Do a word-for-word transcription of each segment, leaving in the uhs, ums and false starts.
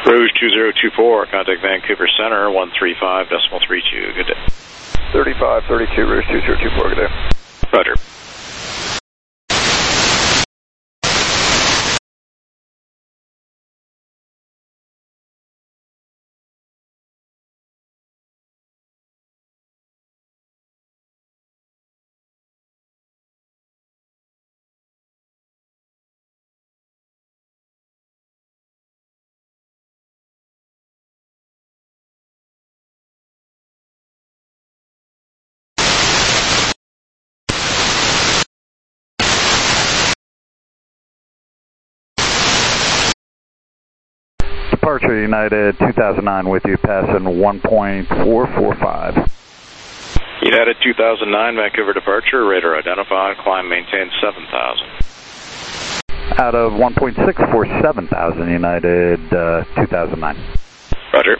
Rouge two zero two four, contact Vancouver Center, one three five decimal three two, good day. thirty-five thirty-two, Rouge two zero two four, good day. Roger. Departure United two thousand nine with you, passing one point four four five. United two thousand nine, Vancouver departure, radar identified, climb maintain seven thousand. Out of one point six four seven thousand, United uh, two thousand nine. Roger.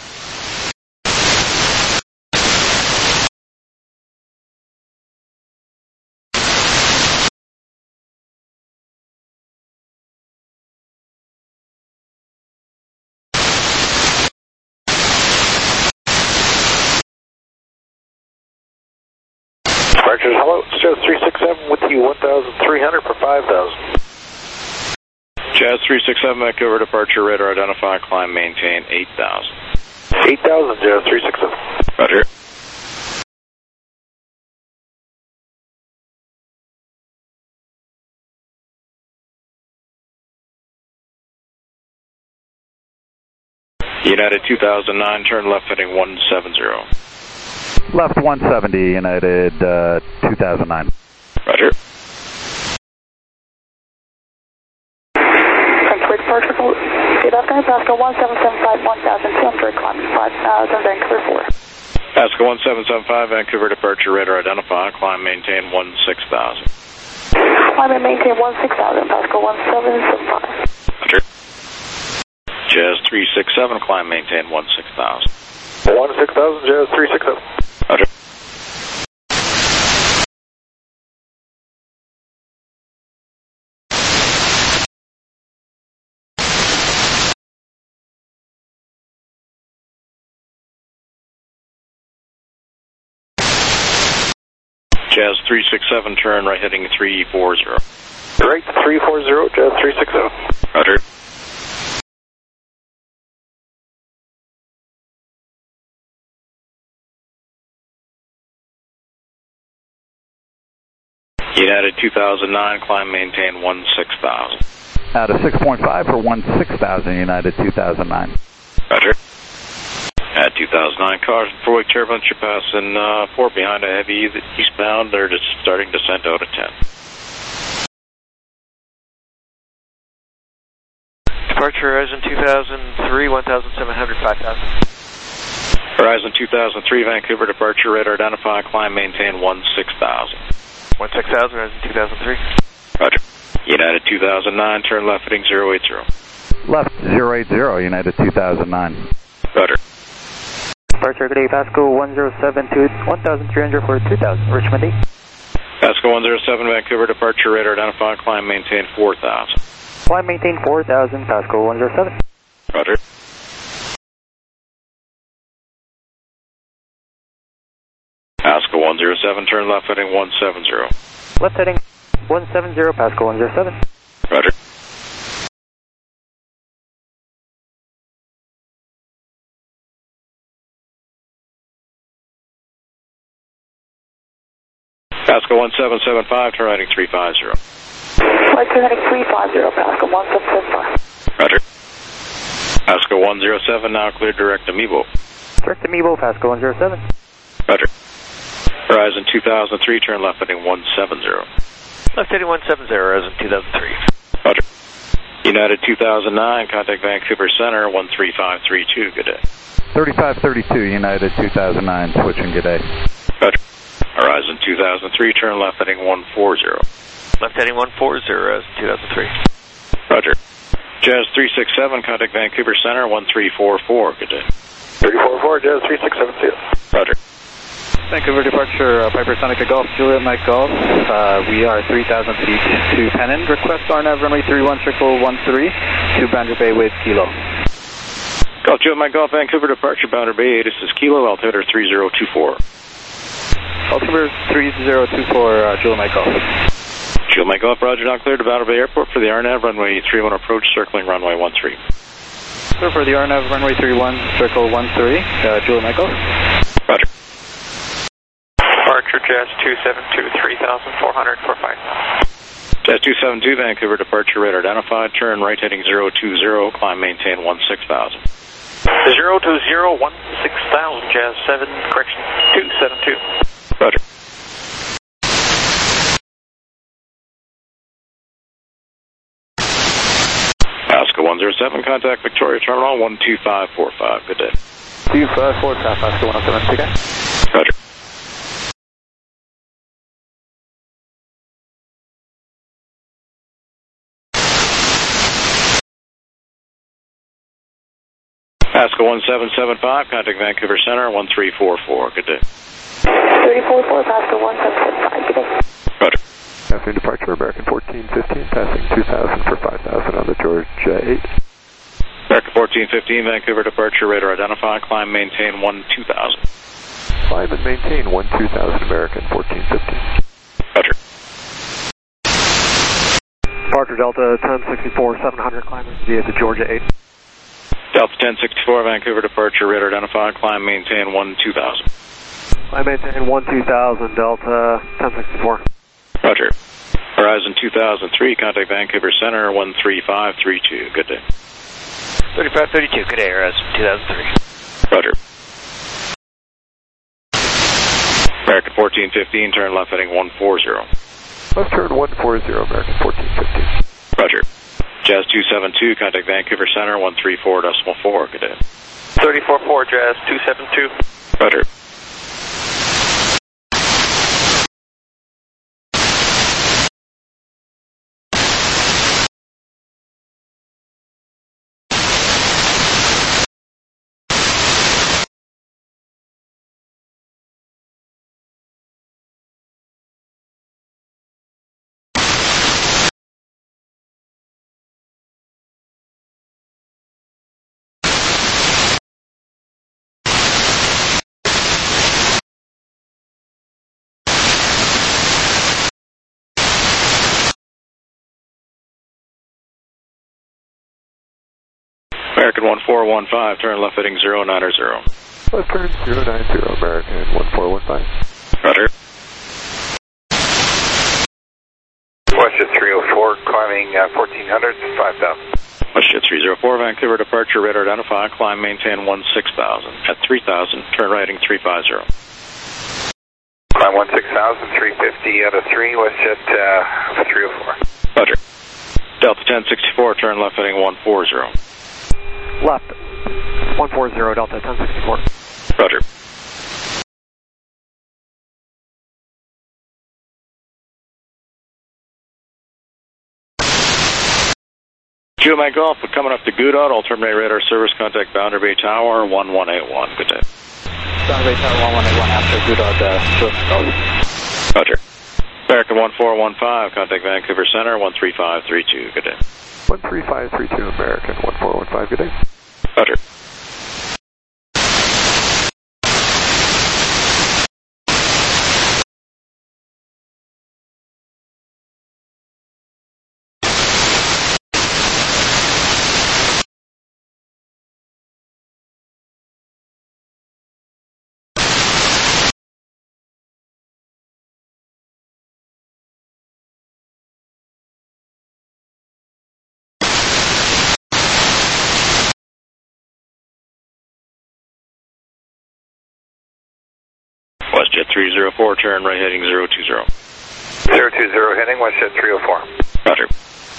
Departure, hello, Jazz three six seven with you, one thousand three hundred for five thousand. Jazz three six seven, Vancouver departure, radar identified, climb maintain eight thousand. eight thousand, Jazz three six seven. Roger. United two thousand nine, turn left heading one seven zero. Left one seventy, United uh, two thousand nine. Roger. Vancouver departure, good afternoon, Pascal one seven seven five, one thousand two hundred, climbing five thousand, Vancouver four. Pascal one seven seven five, Vancouver departure, radar identified, climb maintain one six thousand. Climb and maintain one six thousand, Pascal one seven seven five. Roger. Jazz three six seven, climb maintain one six thousand. one six thousand, Jazz three six seven. Roger. Jazz three six seven, turn right heading three four zero. Right, three four zero, Jazz three six seven. Roger. United two thousand nine, climb maintain one six thousand. Out of six point five for one six thousand, United two thousand nine. Roger. At two thousand nine, caution for wake turbulence, you're passing uh, four behind a heavy eastbound, they're just starting descent out of ten. Departure Horizon two thousand three, one thousand seven hundred, five thousand. Horizon two thousand three, Vancouver departure, radar identify, climb maintain one six thousand. one six thousand, Horizon two thousand three. Roger. United two thousand nine, turn left heading zero eight zero. Left zero eight zero, United two thousand nine. Roger. Departure, good day, Pascal one zero seven two, one thousand three hundred for two thousand, Richmond eight. Pascal one zero seven, Vancouver departure, radar identify, climb maintain four thousand. Climb maintain four thousand, Pascal one zero seven. Roger. Pascal one zero seven, turn left heading one seven zero. Left heading one seven zero, Pascal one zero seven. Roger. Pascal one seven seven five, turn heading three five zero. Right to heading three five zero, Pascal one seven seven five. Roger. Pascal one zero seven, now clear direct Amiibo. Direct Amiibo, Pascal one zero seven. Roger. Horizon two thousand three, turn left heading one seven zero. Left heading one seven zero, Horizon two thousand three. Roger. United two thousand nine, contact Vancouver Center, one three five three two, good day. thirty-five thirty-two, United two thousand nine, switching, good day. Roger. Horizon two thousand three, turn left heading one four zero. Left heading one four zero, Horizon two thousand three. Roger. Jazz three six seven, contact Vancouver Center, one three four four, good day. three four four, Jazz three six seven, see you. Roger. Vancouver departure, uh, Piper Sonica Golf, Juliet Mike Golf. Uh, we are three thousand feet to Pennant. Request R N A V runway three one triple one three to Brander Bay with Kilo. Golf Juliet Mike Golf, Vancouver departure, boundary Bay. This is Kilo, altimeter three zero two four. Altimeter three zero two four, uh, Juliet Mike Golf. Juliet Mike Golf, Roger, now cleared to Boundary Bay Airport for the R N A V, runway three one approach, circling runway one three. So for the R N A V, runway three one, circle one three, uh, Juliet Mike Golf. Roger. Departure, Jazz two seven two, three thousand four hundred for five thousand. Jazz two seven two, Vancouver departure, radar identified, turn right heading zero two zero, climb maintain one six thousand. zero two zero, one six thousand, Jazz seven, correction, two seven two. Roger. Alaska one zero seven, contact Victoria Terminal one two five four five, good day. two five four five, Alaska one oh seven, take care. Roger. Alaska one seven seven five, contact Vancouver Center one three four four, good day. three four four, Alaska one seven seven five, good day. Roger. Afternoon departure, American fourteen fifteen, passing two thousand for five thousand on the Georgia eight. American fourteen fifteen, Vancouver departure, radar identified, climb maintain one two thousand. Climb and maintain one two thousand, American fourteen fifteen. Roger. Departure Delta ten sixty-four, seven hundred, climbing via the Georgia eight. Delta ten sixty-four, Vancouver departure, radar identified, climb maintain one two thousand. Climb maintain one two thousand, Delta ten sixty-four. Roger. Horizon two thousand three, contact Vancouver Center one three five three two, good day. thirty-five thirty-two, good day, Horizon two thousand three. Roger. American fourteen fifteen, turn left heading one four zero. Left turn one four zero, American fourteen fifteen. Roger. Jazz two seven two, contact Vancouver Center one three four decimal four, good day. thirty-four four, Jazz two seven two. Roger. American one four one five, turn left heading zero nine zero. Left turn zero nine zero, American one four one five. Roger. WestJet three oh four, climbing uh, fourteen hundred, five thousand. WestJet three oh four, Vancouver departure, radar identified, climb maintain one six thousand. At three thousand, turn right heading three five zero. Climb one six thousand, three fifty out of three, WestJet uh, three oh four. Roger. Delta ten sixty-four, turn left heading one four zero. Left, one four zero, Delta ten sixty-four. Roger. Juliet Mike Golf, we're coming up to Goodot, I'll terminate radar service, contact Boundary Bay Tower one one eight one, good day. Boundary Bay Tower one one eight one after Goodot, uh, Juliet Golf. Roger. American one four one five, contact Vancouver Center one three five three two, good day. one three five three two, American one four one five, good day. Roger. WestJet three oh four, turn right heading zero two zero. zero two zero heading, WestJet three oh four. Roger.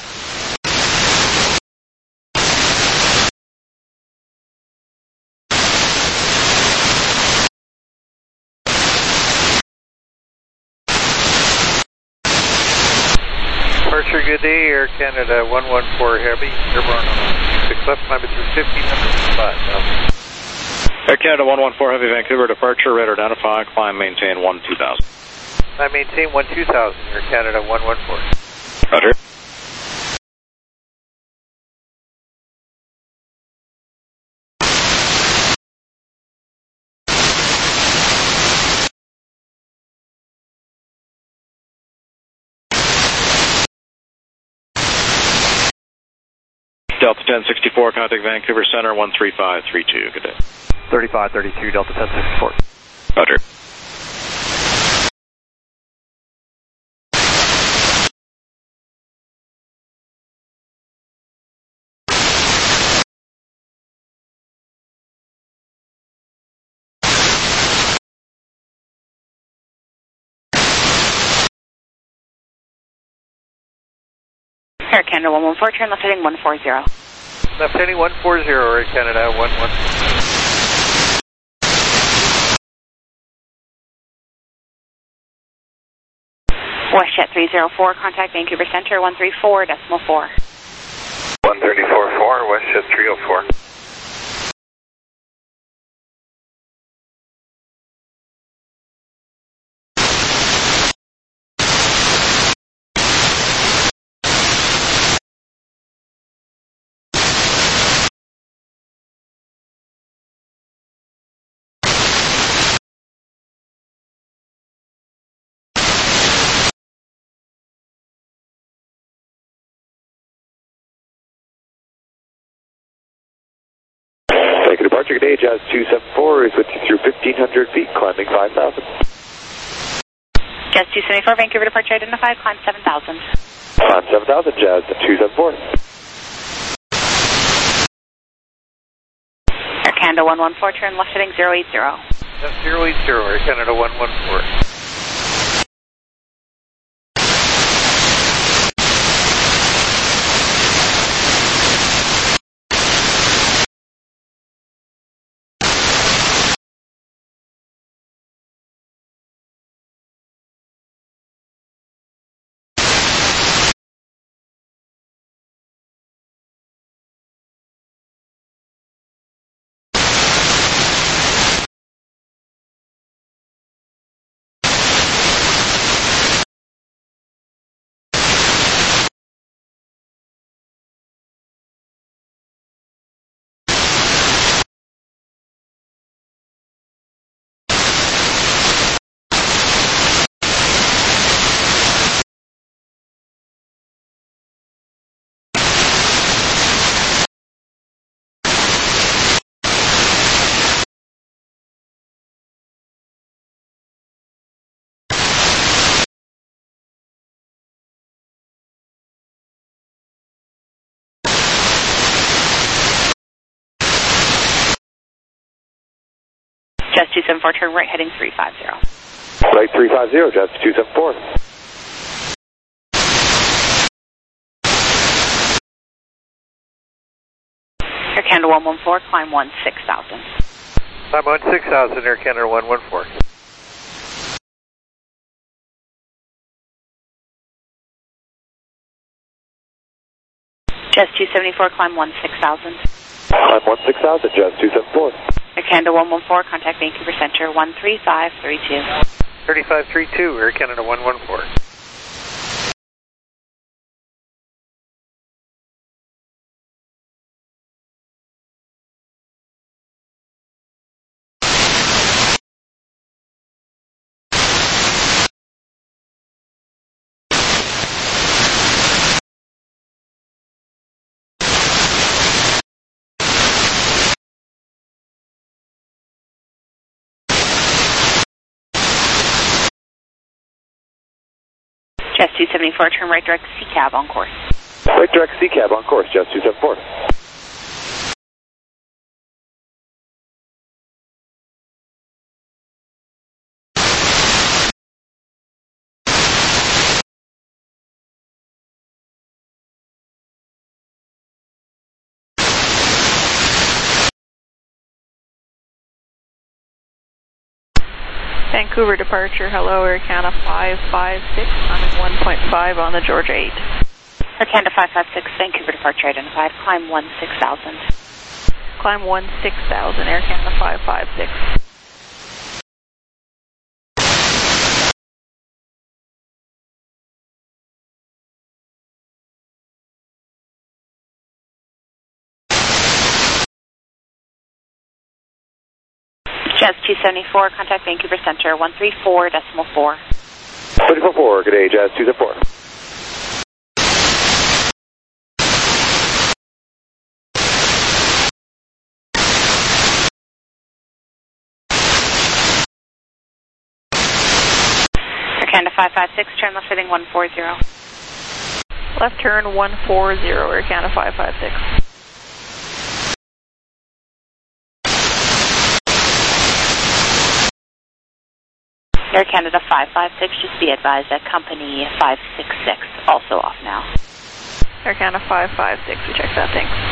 Departure, good day, Air Canada one one four Heavy, airborne on six left, climb between fifteen hundred and five thousand. Air Canada one one four Heavy, Vancouver departure, radar identified, climb maintain one two thousand. I maintain one two thousand, Air Canada one one four. Roger. Delta ten sixty-four, contact Vancouver Center, one three five three two. Good day. thirty-five thirty-two, Delta ten sixty-four. Roger. Air Canada one one four, turn left heading one four zero. Left heading one four zero, Air Canada one one. WestJet three zero four, contact Vancouver Center, one three four decimal four. one thirty-four point four, WestJet three oh four. Take a departure, good day, Jazz two seven four is with you through fifteen hundred feet, climbing five thousand. Jazz two seventy-four, Vancouver departure identified, climb seven thousand. Climb seven thousand, Jazz two seven four. Air Canada one one four, turn left heading zero eight zero. That's zero eight zero, Air Canada one one four. Jazz two seven four, turn right heading three five zero. Right three five zero, Jazz two seven four. Air Canada one one four, climb one six thousand. Climb one six thousand, Air Canada one one four. Jazz two seventy-four, climb one six thousand. Climb one six thousand, Jazz two seven four. Air Canada one one four, contact Vancouver Center, one three five three two. thirty-five three two, Air Canada one one four. Jazz two seventy-four, turn right direct C cab on course. Right direct C cab on course, Jazz two seven four. Vancouver departure, hello, Air Canada five five six, climbing one point five on the Georgia eight. Air Canada five five six, Vancouver departure identified, climb one six thousand. Climb one six thousand, Air Canada five five six. Jazz two seventy-four, contact Vancouver Center, one three four decimal four. three four four, good day, Jazz two seven four. Canada five five six, turn left heading one four zero. Left turn one four zero, Air Canada five five six. Air Canada five five six, just be advised that company five six six, also off now. Air Canada five five six, we checked that, thanks.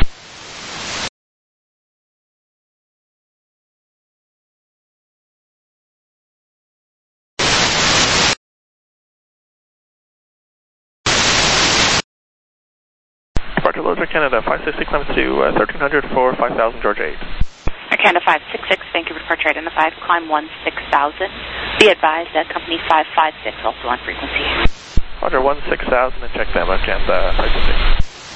Departure loads Air Canada five six six, climbs to uh, thirteen hundred for five thousand, Georgia eight. Air Canada five six six, Vancouver departure identified, climb one six thousand. Be advised that company five five six, also on frequency. Roger, one six thousand and check them, Air Canada five six six.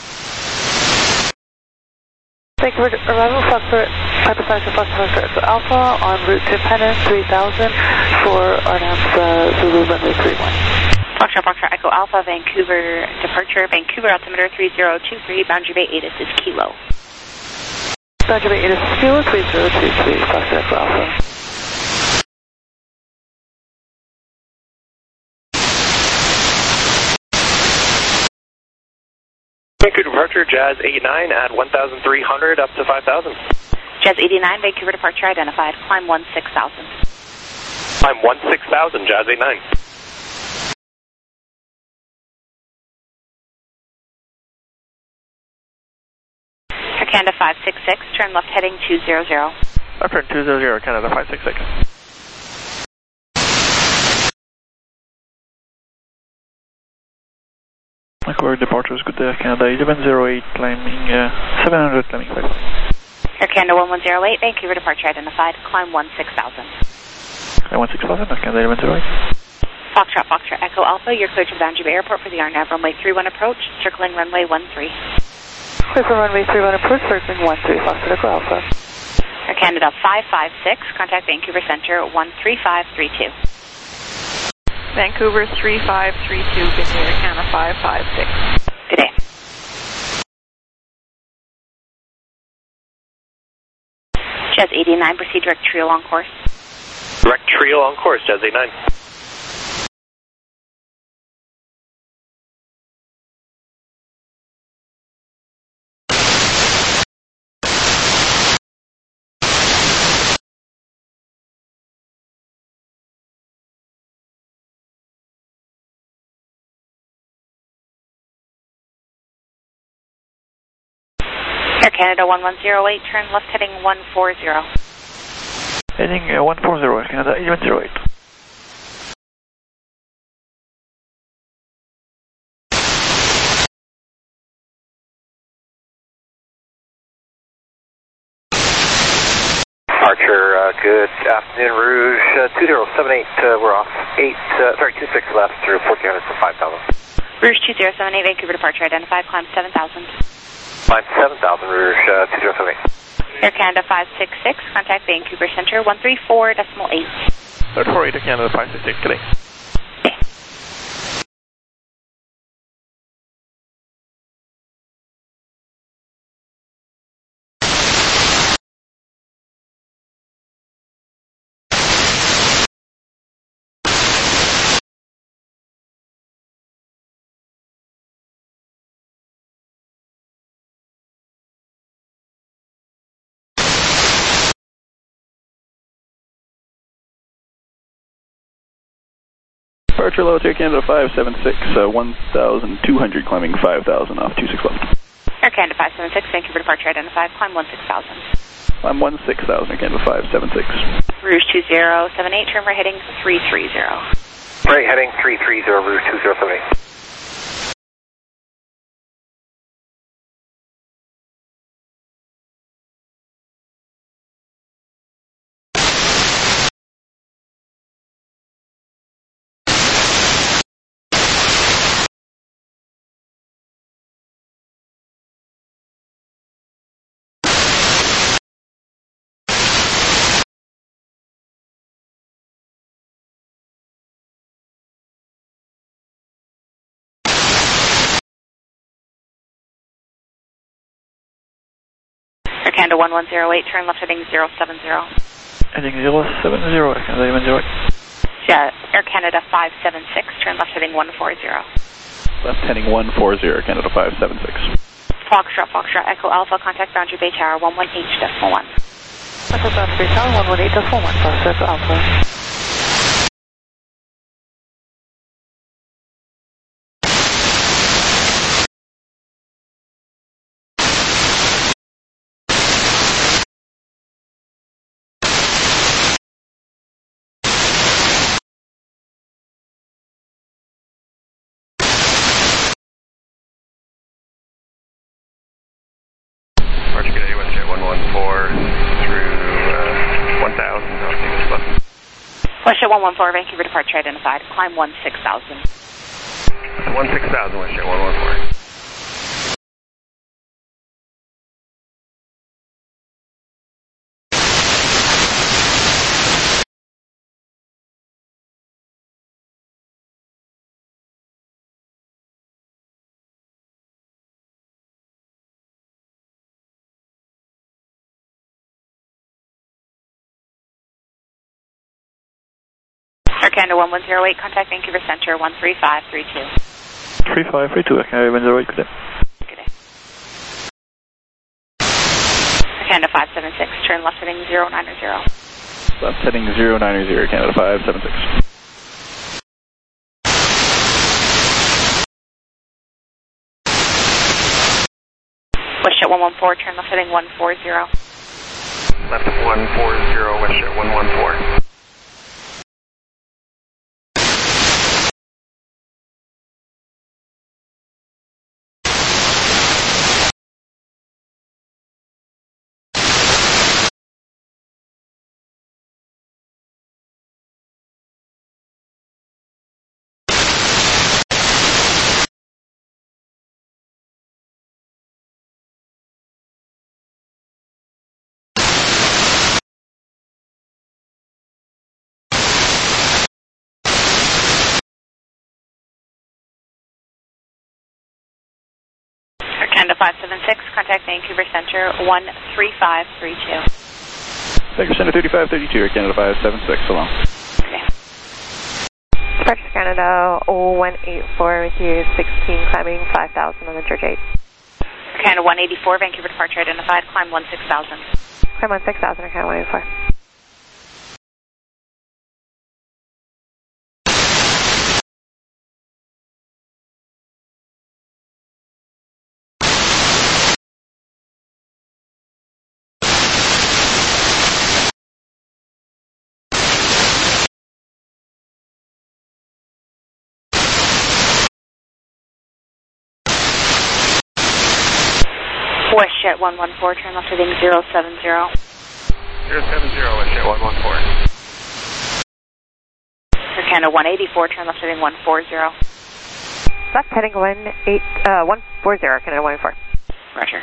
Vancouver arrival, Foxtrot, Piper Science Foxtrot Alpha on route to Penn three thousand for Arnhem uh, Zulu runway three one. Foxtrot, Foxtrot Echo Alpha, Vancouver departure, Vancouver altimeter three zero two three, boundary bay ATIS is Kilo. Boundary bay ATIS is Kilo, three zero two three, Foxtrot Echo Alpha. Vancouver departure, Jazz eighty-nine at one thousand three hundred up to five thousand. Jazz eighty-nine, Vancouver departure identified, climb one six thousand. Climb one six thousand, Jazz eighty-nine. Air Canada five six six, turn left heading two zero zero. Left turn two zero zero, Canada five six six. Vancouver departure is good there, Canada eleven zero eight, climbing uh, seven hundred, climbing five. Air Canada one one zero eight, Vancouver departure identified, climb one six thousand. Climb one six thousand, Air Canada eleven zero eight. Foxtrot, Foxtrot Echo Alpha, you're cleared to Boundary Bay Airport for the R N A V runway three one approach, circling runway one three. Clear for runway three one approach, circling one three, Foxtrot Echo Alpha. Air Canada five five six, contact Vancouver Center one three five three two. Vancouver three five three two, Air Canada five five six. Good day. Jazz eighty-nine, proceed direct trio on course. Direct trio on course, Jazz eighty-nine. Air Canada one one zero eight, turn left heading one four zero. Heading uh, one four zero, Air Canada eleven zero eight. Departure, uh, good afternoon, Rouge uh, two zero seven eight, uh, we're off eight, uh, sorry, two six left through fourteen hundred for five thousand. Rouge two zero seven eight, Vancouver departure identified, climb seven thousand. Climb seven thousand, Rouge uh, two zero seven eight. Air Canada five six six, contact Vancouver Center one three four decimal eight. Third four eight, Air Canada five six six, good day. Departure loads Air Canada five seven six, uh, one thousand two hundred, climbing five thousand off two six left. Air Canada five seven six, Vancouver departure identified, climb one six thousand. Climb one six thousand, Air Canada five seven six. Rouge two zero seven eight, turn right heading three three zero. Right heading three three zero, Rouge two zero seven eight. Air Canada one one zero eight, turn left heading zero seven zero. Heading zero seven zero, Air Canada eleven zero eight. Yeah, Air Canada five seven six, turn left heading one four zero. Left heading one four zero, Canada five seven six. Foxtrot, Foxtrot, Echo Alpha, contact Boundary Bay Tower one one H decimal one. Contact Boundary Bay Tower one one eight decimal one, Foxtrot, Echo Alpha. Departure good day, WestJet one one four through uh, one thousand, North left. WestJet one one four, Vancouver departure identified, climb one six thousand. one six thousand, WestJet one one four. Air Canada one one zero eight, contact Vancouver Center one three five three two. three five three two, Air Canada one zero eight, good day. Good day. Air Canada five seven six, turn left heading zero nine zero. Left heading zero nine zero, Canada five seven six. WestJet one one four, turn left heading one four zero. Left one four zero, WestJet one one four. Canada five seven six, contact Vancouver Center one three five three two. Vancouver Center thirty-five thirty-two, Air Canada five seven six, so long. Okay. Departure Canada one eight four with you, sixteen, climbing five thousand on the George eight. Canada one eighty-four, Vancouver departure identified, climb one six thousand. Climb one six thousand, Canada one eighty-four. WestJet one one four, turn left heading zero seven zero. zero seven zero, WestJet one one four. Air Canada one eighty-four, turn left heading one four zero. Left heading one eight, uh, one four zero, Canada one eighty-four. Roger.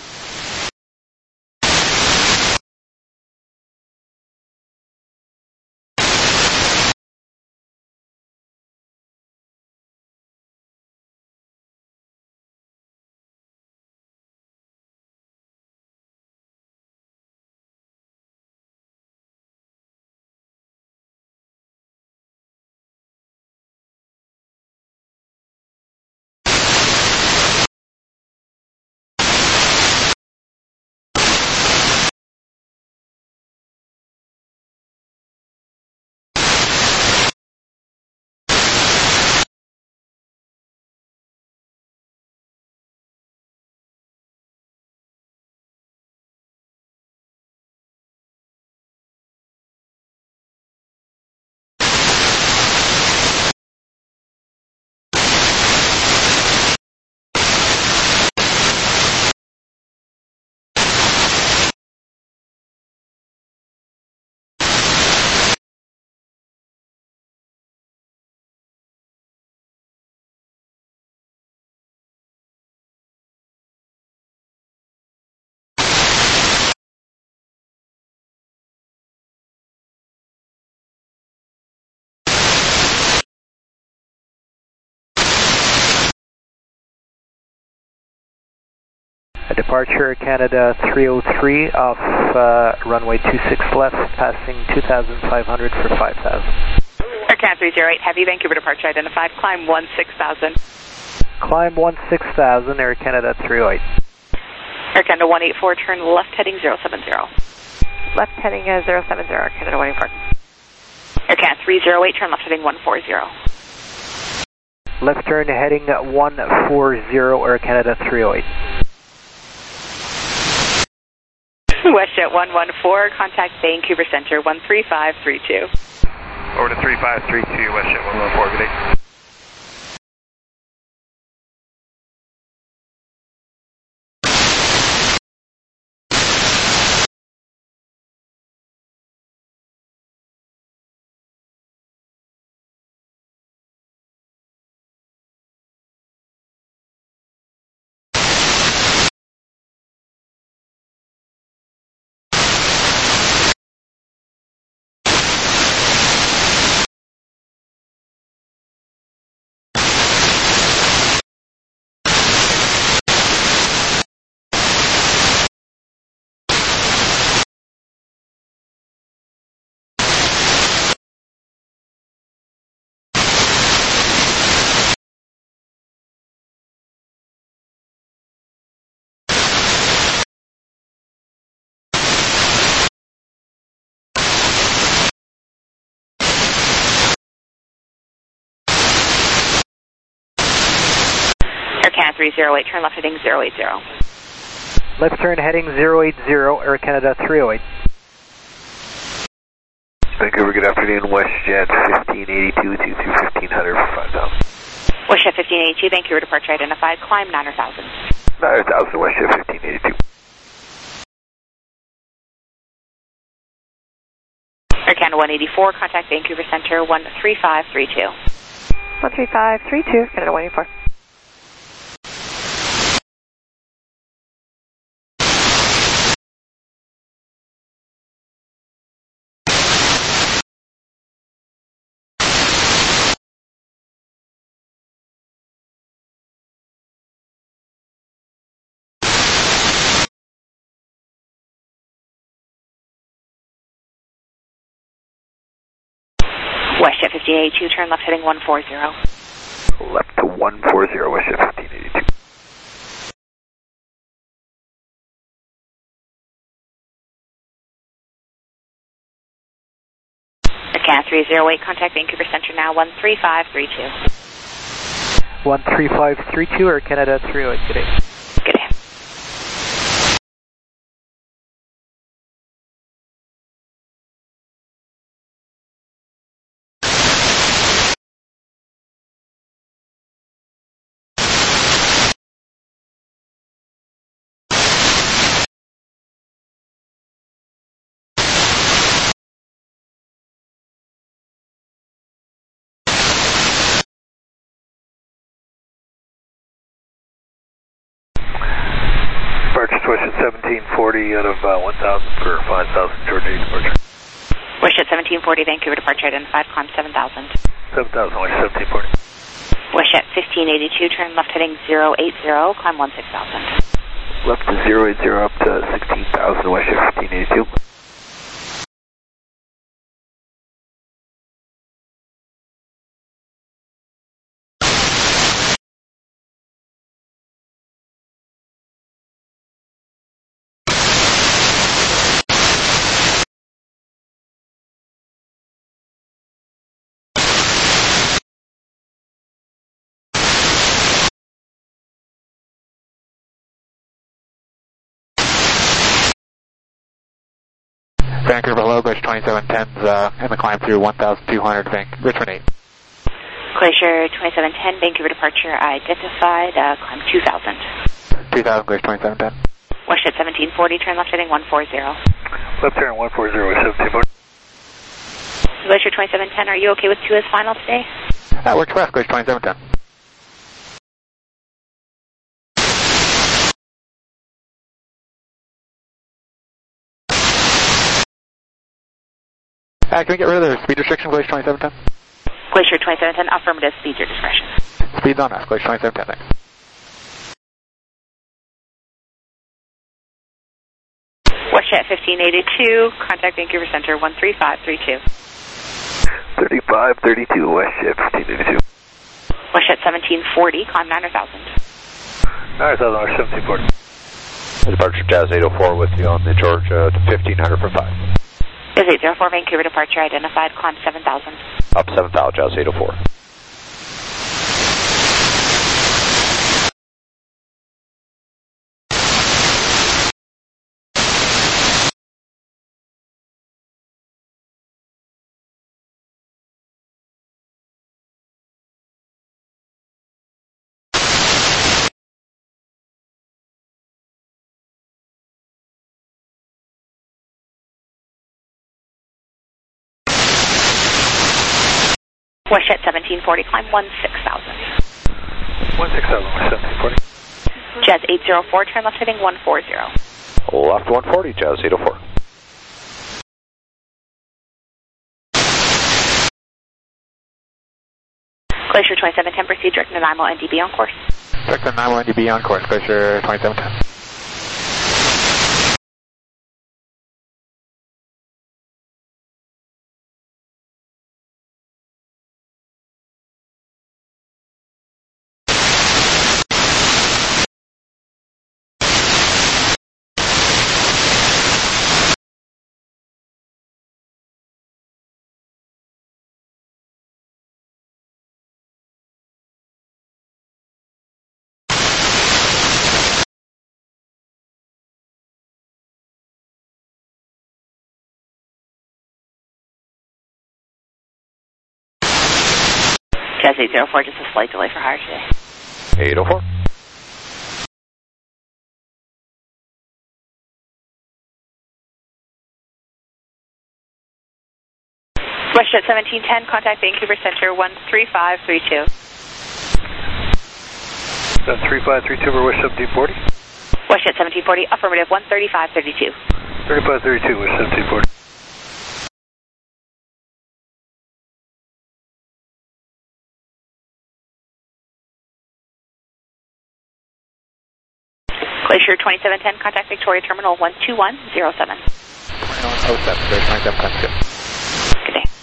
Departure Canada three oh three off uh, runway two six left, passing two thousand five hundred for five thousand. Air Canada three zero eight Heavy, Vancouver departure identified, climb one six thousand. Climb one six thousand, Air Canada three oh eight. Air Canada one eight four, turn left heading zero seven zero. Left heading uh, zero seven zero, Air Canada one eight four. Air Canada three zero eight, turn left heading one four zero. Left turn heading one four zero, Air Canada three oh eight. WestJet one one four, contact Vancouver Center one three five three two. Over to three five three two, WestJet one one four, good day. Air Canada three zero eight, turn left heading zero eight zero. Left turn heading zero eight zero, Air Canada three oh eight. Vancouver, good afternoon, WestJet fifteen eighty-two, two two fifteen hundred for five thousand. WestJet fifteen eighty-two, Vancouver departure identified, climb nine thousand. nine thousand, WestJet fifteen eighty-two. Air Canada one eighty-four, contact Vancouver Center one three five three two. one three five three two, Canada one eighty-four. WestJet fifteen eighty-two, turn left heading one four zero. Left to one four zero, WestJet fifteen eighty-two. Air Canada three zero eight, contact Vancouver Center now one three five three two. one three five three two, Air Canada three oh eight, good day. Good day. Purchase WestJet seventeen forty out of uh, one thousand for five thousand, Georgia eight departure. WestJet seventeen forty, Vancouver departure identified, climb seven thousand. seven thousand, WestJet seventeen forty. WestJet fifteen eighty-two, turn left heading zero eight zero, climb one six thousand. Left to zero eight zero up to sixteen thousand, WestJet fifteen eighty-two. Vancouver, hello, Glacier twenty-seven ten's uh, in the climb through one thousand two hundred, Van Richmond eight. Glacier twenty-seven ten, Vancouver departure identified, uh, climb two thousand. two thousand, Glacier twenty-seven ten. WestJet seventeen forty, turn left heading one four zero. Left turn one four zero, seventeen forty. Glacier twenty-seven ten, are you okay with two as final today? That works best, Glacier twenty-seven ten. Uh, can we get rid of the speed restriction, Glacier twenty-seven ten? Glacier twenty-seven ten, affirmative, speed your discretion. Speed's on us, Glacier twenty-seven ten, thanks. WestJet fifteen eighty-two, contact Vancouver Center one three five three two. thirty-five thirty-two, WestJet fifteen eighty-two. WestJet seventeen forty, climb nine thousand. nine thousand, or seventeen forty. Departure Jazz eight oh four with you on the Georgia to fifteen hundred for five. Jazz eight oh four, Vancouver departure identified, climb seven thousand. Up seven thousand, Jazz eight oh four. WestJet seventeen forty, climb one six thousand. one six thousand, seventeen forty. Jazz eight oh four, turn left heading one forty. Left one forty, Jazz eight oh four. Glacier twenty-seven ten, proceed direct to nine mile N D B on course. Direct to nine mile N D B on course, Glacier twenty-seven ten. Jazz eight oh four, just a slight delay for higher today. eight oh four. WestJet seventeen ten, contact Vancouver Center one three five three two. three five three two for West seventeen forty. WestJet seventeen forty, affirmative, one thirty-five thirty-two. thirty-five thirty-two, West seventeen forty. Glacier twenty-seven ten, contact Victoria Terminal one two one zero seven. twenty-one oh seven, twenty-seven times two. Good day.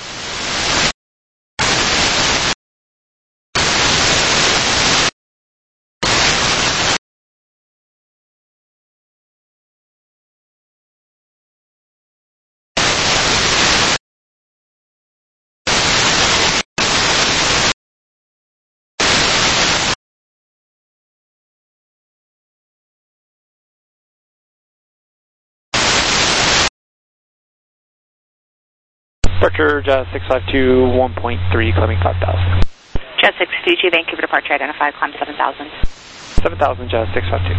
Departure Jazz six five two, one point three, climbing five thousand. Jazz six two two, Vancouver departure identified, climb seven thousand. seven thousand, Jazz six five two.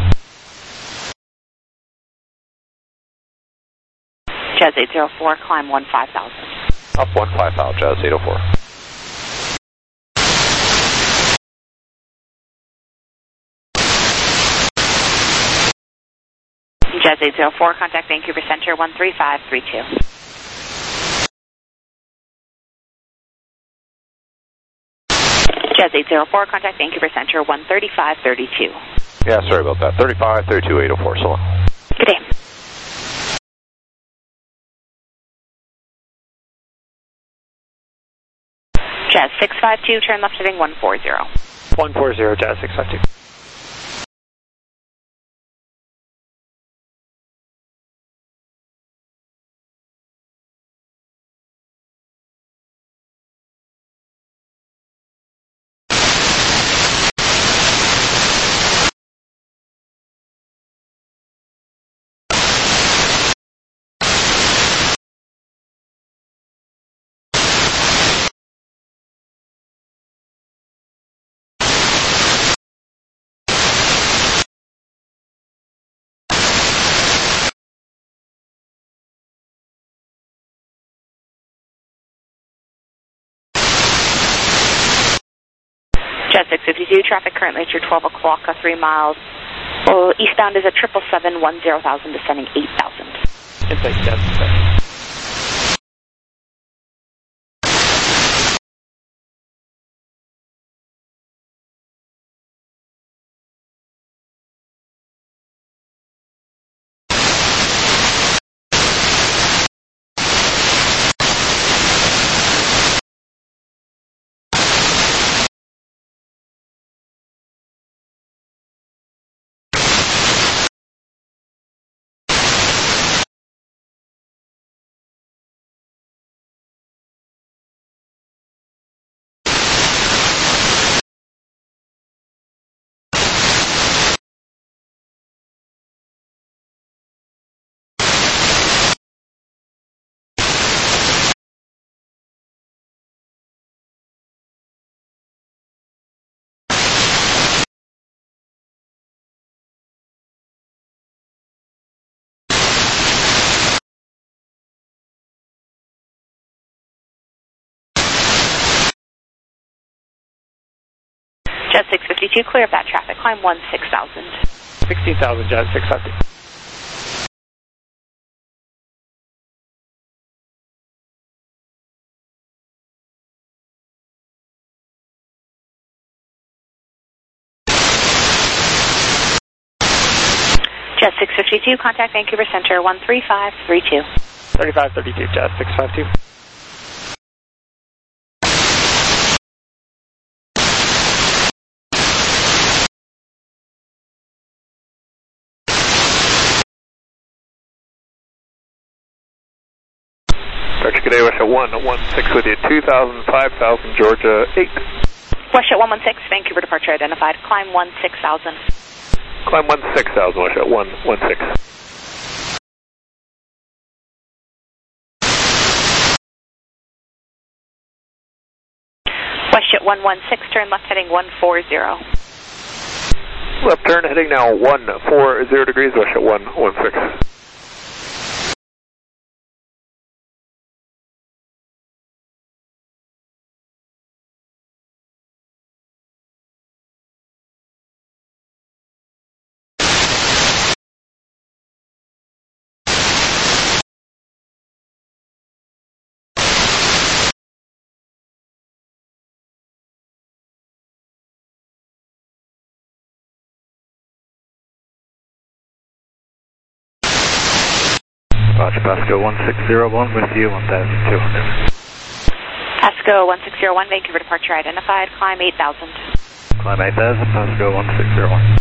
Jazz eight oh four, climb one five thousand. Up one five thousand, Jazz eight oh four. Jazz eight oh four, contact Vancouver Center one three five three two. Jazz eight oh four, contact Vancouver Center one thirty-five thirty-two. Yeah, sorry about that. thirty-five thirty-two, eight oh four, so long. Good day. Jazz six five two, turn left heading one forty. one forty, Jazz six five two. Jazz six fifty-two, traffic currently at your twelve o'clock, uh, three miles. Well, eastbound is at triple seven one zero thousand, descending eight thousand. Intake Jazz. Jet six fifty-two, clear of that traffic. Climb one six thousand. sixteen thousand, Jet six fifty. Jet six fifty-two, contact Vancouver Center one three five three two. thirty-five thirty-two, Jet six fifty-two. Departure good day, WestJet one one six with you, two thousand, five thousand, Georgia eight. WestJet one one six, Vancouver departure identified. Climb one six thousand. Climb one six thousand, WestJet one one six. WestJet one one six, turn left heading one four zero. Left turn heading now one four zero degrees, WestJet one one six. Roger, Pasco one six zero one with you, one thousand two hundred. Pasco one six zero one, Vancouver departure identified. Climb eight thousand. Climb eight thousand, Pasco one six zero one.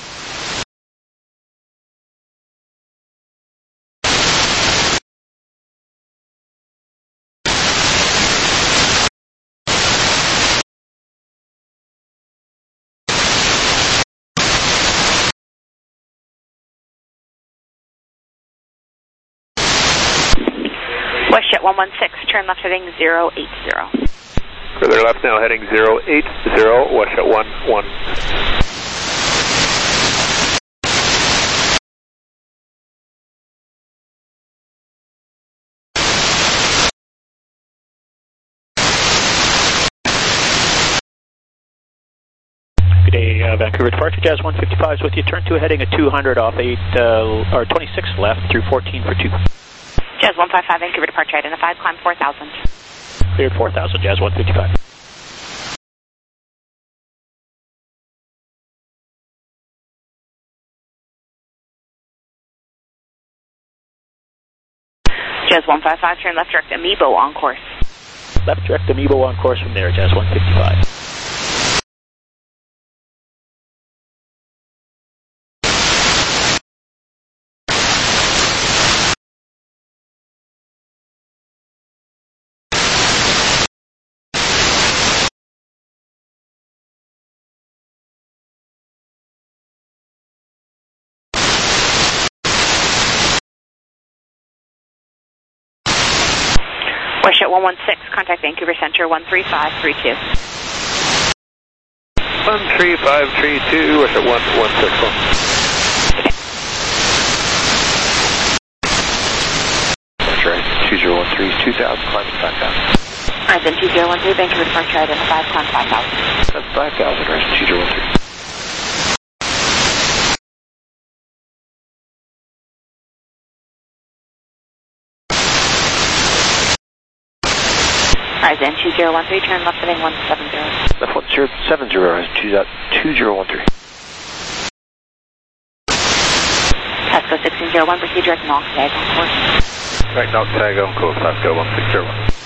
WestJet one one six, turn left heading zero eight zero. Further left now heading zero eight zero, WestJet one one. Good day, uh, Vancouver departure, Jazz one fifty-five is with you. Turn two heading at two hundred off eight, uh, or twenty-six left through fourteen for two. Jazz one five five, Vancouver departure identified. Climb four thousand. Cleared four thousand, Jazz one fifty-five. Jazz one five five, turn left direct Amiibo on course. Left direct Amiibo on course from there, Jazz one fifty-five. WestJet one one six, contact Vancouver Center one three five three two. one three five three two, WestJet one one six one. That's right, two zero one three, two thousand, climbing five thousand. Alright, then two zero one three, Vancouver departure identified. Climb five thousand. That's five thousand, right, two zero one three. Alright, then two zero one three, turn left heading one seven zero. Left one zero seven zero, two zero one three. Pasco sixteen zero one, proceed direct knock tag on course. Direct knock tag on course, Pasco one six zero one.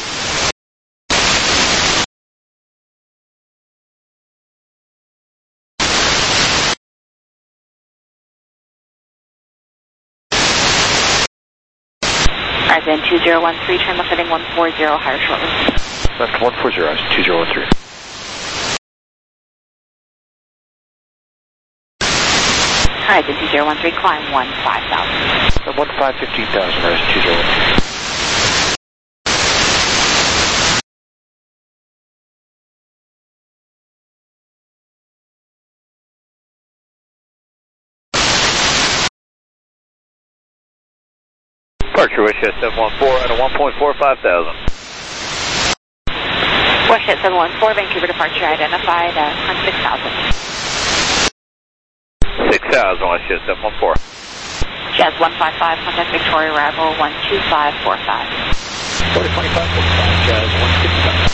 Alright, then two zero one three, turn left heading one four zero, higher shortly. Left one four zero, two zero one three. Alright, then two zero one three, climb one five thousand. one five fifteen thousand, right, two zero one three. Departure WestJet seven one four at a one point four five thousand. Westjet seven one four, Vancouver departure identified uh, on six thousand. six thousand, Westjet seven one four. Jazz one five five, contact Victoria, arrival one two five four five. Florida twenty-five forty-five, Jazz one fifty-five.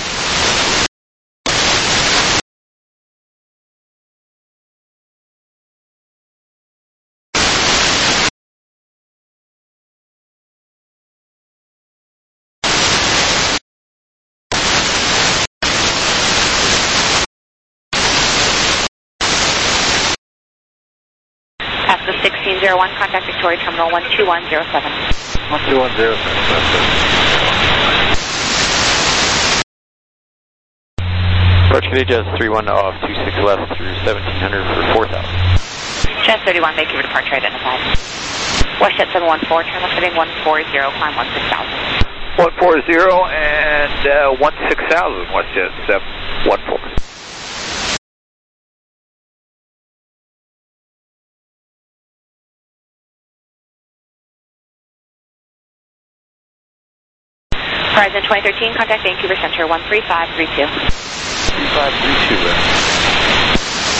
After sixteen oh one, contact Victoria Terminal one two one zero seven. one two one zero seven. Departure Jazz three one off, two six left through seventeen hundred for four thousand. Jazz thirty-one, Vancouver departure identified. Westjet seven one four, turn left heading one four zero, climb one six thousand. one four zero and uh, one six thousand, Westjet seven one four. Horizon twenty thirteen, contact Vancouver Center one three five three two. three five three two, right?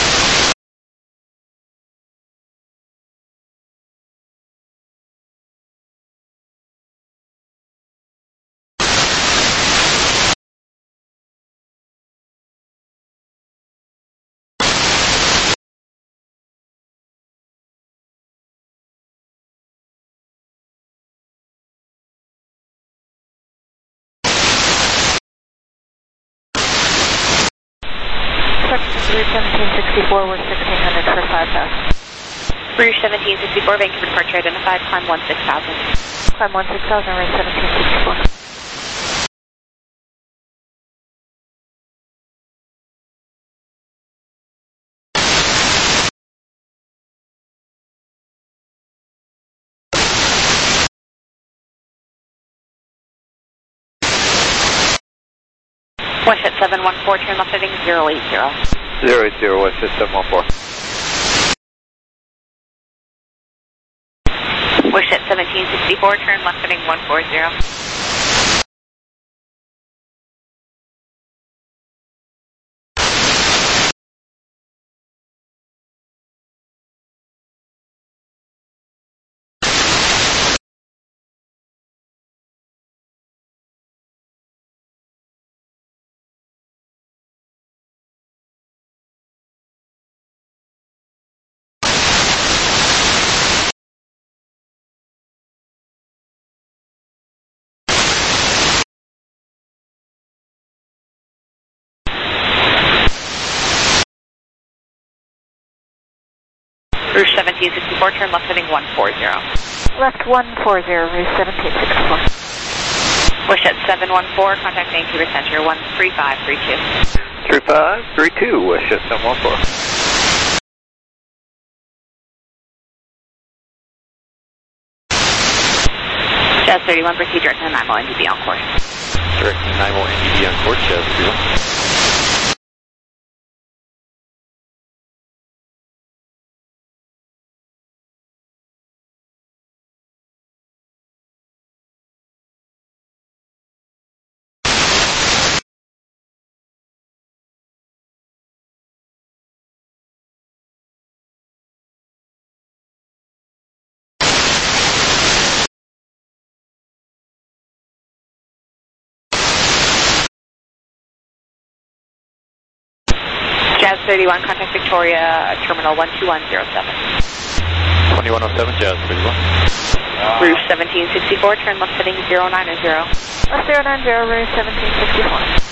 Rouge seventeen sixty-four, we're sixteen hundred for five thousand. Rouge seventeen sixty-four, Vancouver departure identified, climb one six thousand. Climb one six thousand, Rouge seventeen sixty-four. Westjet seven one four, turn left heading zero eight zero. zero eight zero, Westjet seven one four. Westjet seventeen sixty-four, turn left heading one four zero. Rouge seventeen sixty-four, turn left heading one four zero. Left one four zero, Rouge seventeen sixty-four. Westjet seven one four, contact Vancouver Center one three five three two. three five three two, Westjet seven one four. Jazz thirty-one, proceed direct to Nanaimo N D B on course. Direct to Nanaimo N D B on course, Jazz thirty-one. Jazz thirty-one, contact Victoria, Terminal one two one zero seven. twenty-one oh seven, Jazz thirty-one. Rouge seventeen sixty-four, turn left heading zero nine zero. Left zero nine zero, Rouge seventeen sixty-four.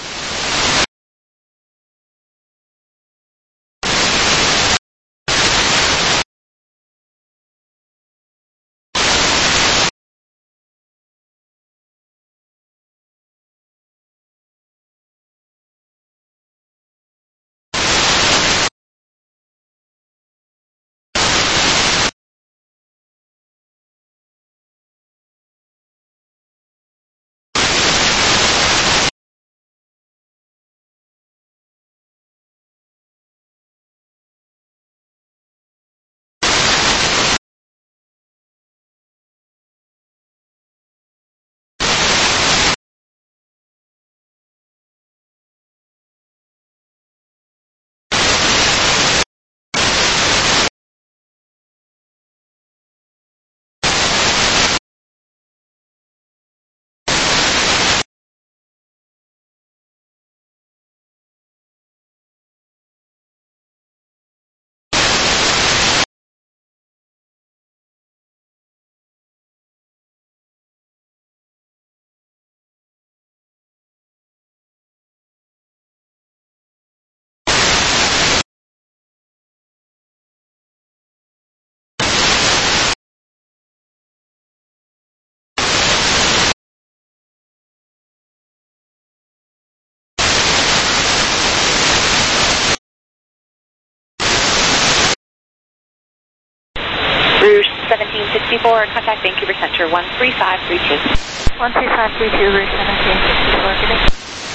sixty-four, contact Vancouver Center one three five three two. one three five three two, route seventeen sixty-four, good day.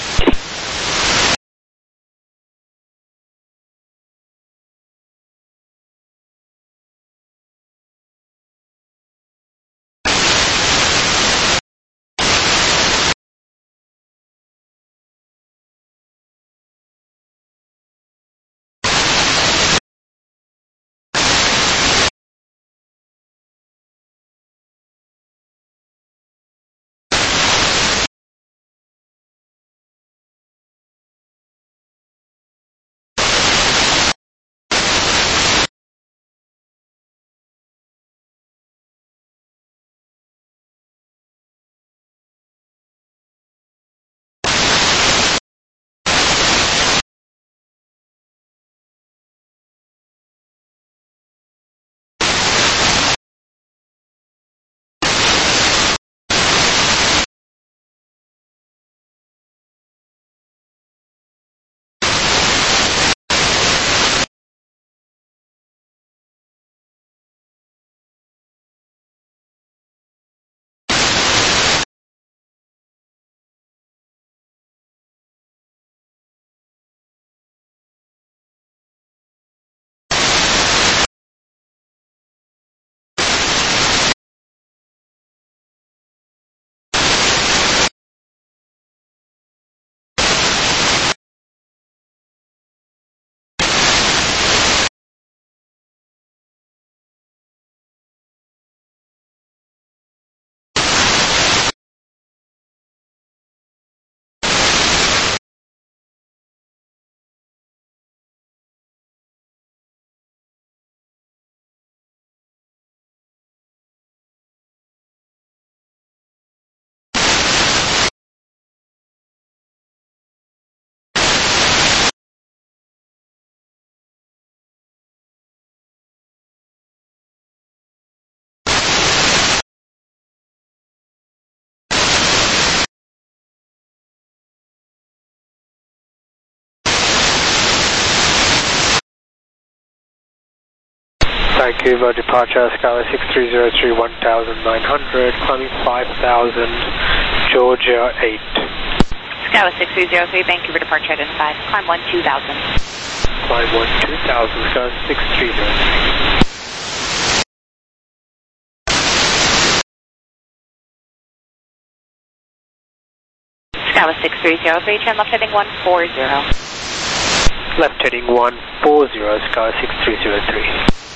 Vancouver departure, Skyway six three zero three, one thousand nine hundred, climbing five thousand, Georgia eight. Skyway six three zero three, Vancouver departure identified, climb one two thousand. Climb one two thousand, Skyway six three zero three. Skyway six three zero three, turn left heading one four zero. Left heading one four zero, Skyway six three zero three.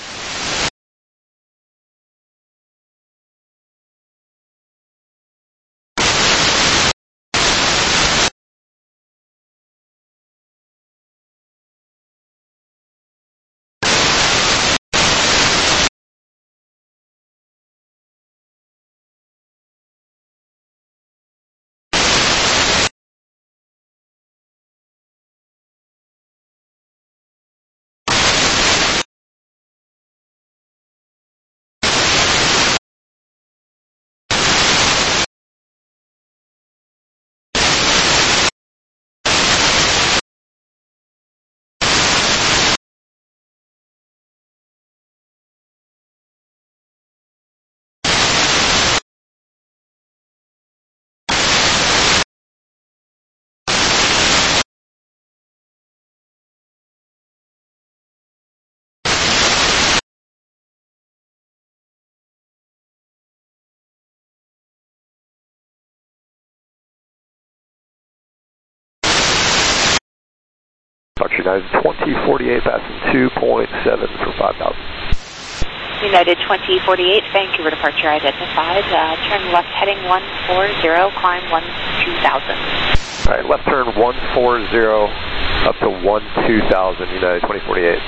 Departure United twenty forty-eight, passing two point seven for five thousand. United twenty forty-eight, Vancouver departure identified, uh, turn left heading one four zero, climb one two thousand. Alright, left turn one four zero up to one two thousand, United twenty forty-eight.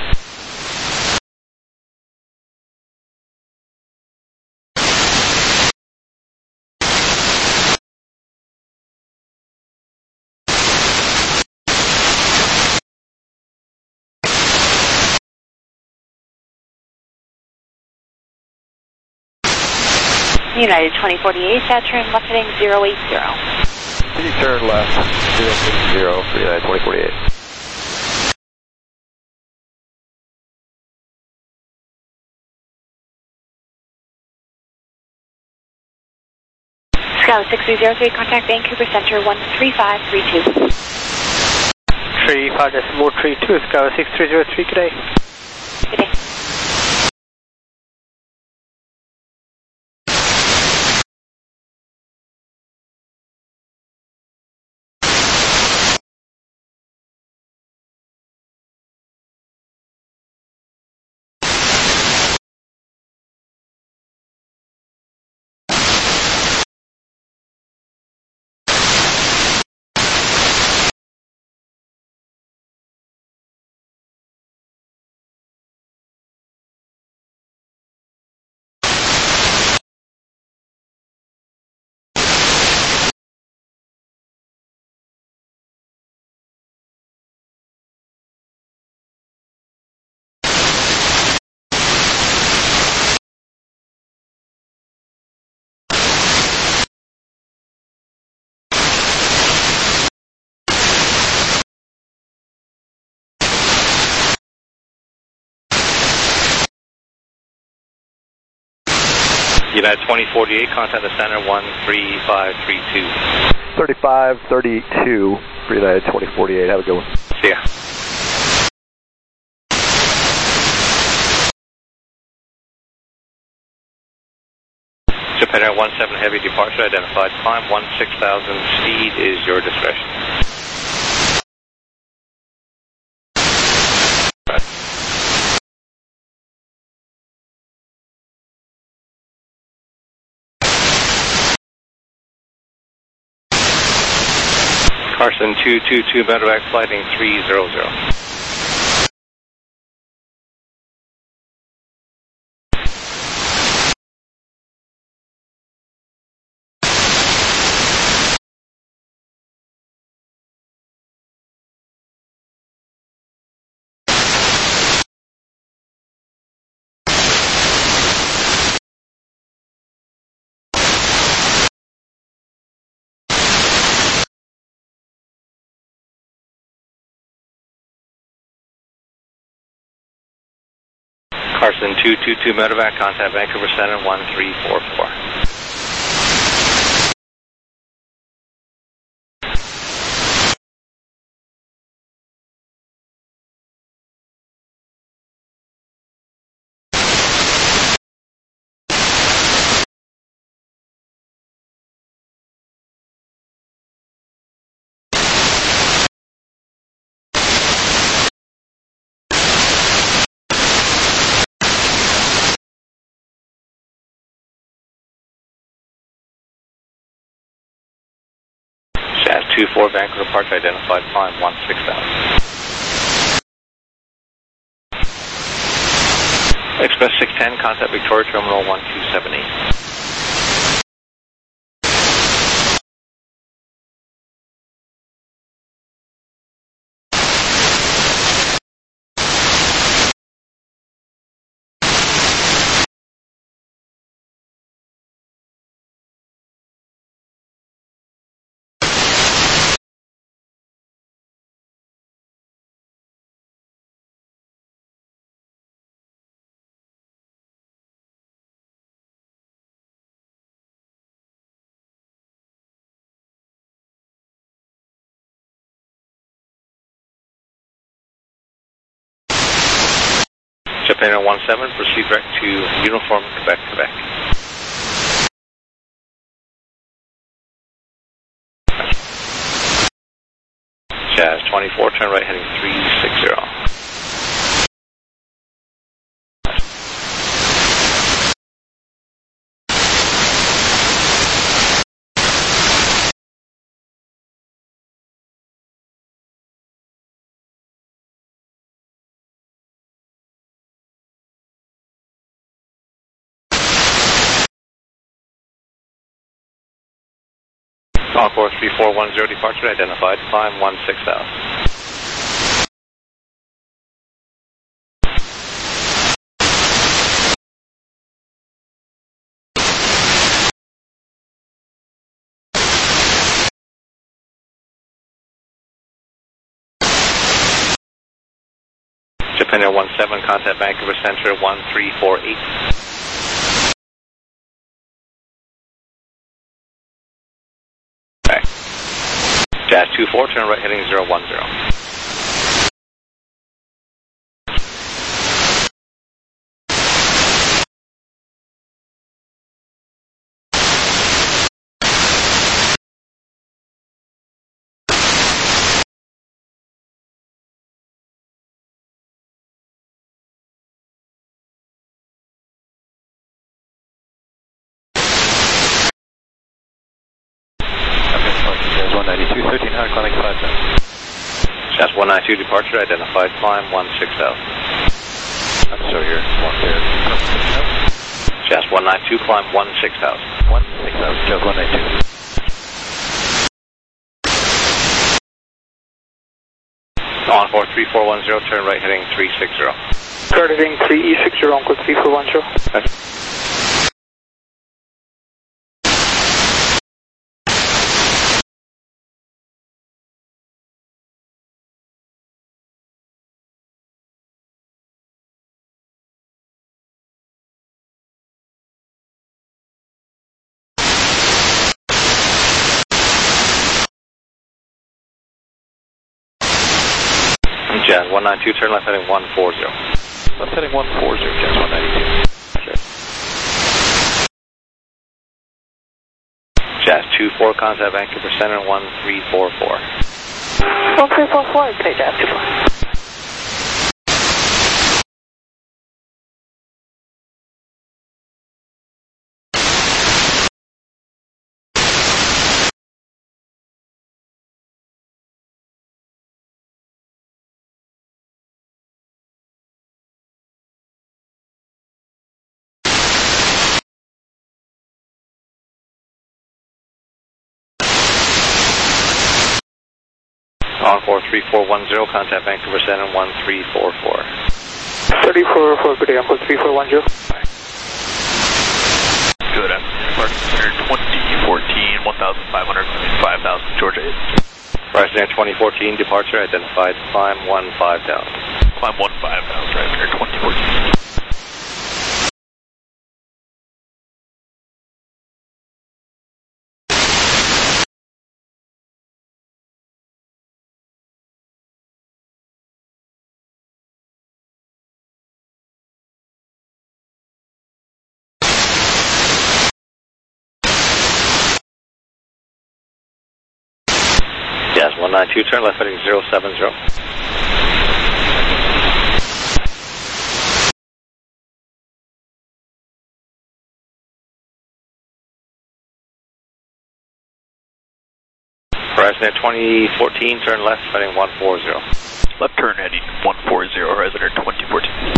United twenty forty-eight, uh, turn left heading zero eight zero. Continue turn left, zero eight zero for United twenty forty-eight. Skyline six three zero three, contact Vancouver Center one three five three two. three five decimal three two, Skyline six three zero three, good day. Good day. United twenty forty-eight, contact the center one three five three two. thirty-five thirty-two for United twenty forty-eight. Have a good one. See ya. Japan Air one seven Heavy departure identified. Climb one six thousand. Speed is your discretion. Carson two two two, medevac flighting three zero zero. Carson two two two, medevac, contact Vancouver Center one three four four. Jazz two four, Vancouver departure identified, climb one six thousand. Express six ten, contact Victoria Terminal one two seven eight. Japan Air one seven, proceed direct to Uniform, Quebec, Quebec. Jazz twenty-four, turn right heading three six zero. Concourse three four one zero, departure identified, climb one six thousand. Japan Air one seven, contact Vancouver Center one three four eight. Jazz two four, turn right heading zero one zero. one ninety-two, thirteen hundred, climbing five thousand. Jazz one ninety-two, departure identified, climb one six thousand. I'm sorry, you're one there. Jazz one ninety-two, climb one six thousand. one six thousand, Jazz one ninety-two. On for three four one zero, turn right heading three six zero. Start heading three E six zero, on three four one zero. Okay. Jazz one ninety-two, turn left heading one four zero. Left heading one four zero, Jazz one ninety-two. Okay. Jazz two four, contact Vancouver Center one three four four. one three four four, okay, Jazz two four. On for three four one zero, contact Vancouver Center one three four four. three four four, good day, on three four one zero. Good afternoon, departure center twenty fourteen, one thousand five hundred, five thousand, Georgia eight. Right center twenty fourteen, departure identified, climb one five thousand. Climb one five thousand, right center twenty fourteen. Jazz one ninety-two, turn left heading zero seven zero. Horizon Air twenty fourteen, turn left heading one four zero. Left turn heading one four zero, Horizon Air twenty fourteen.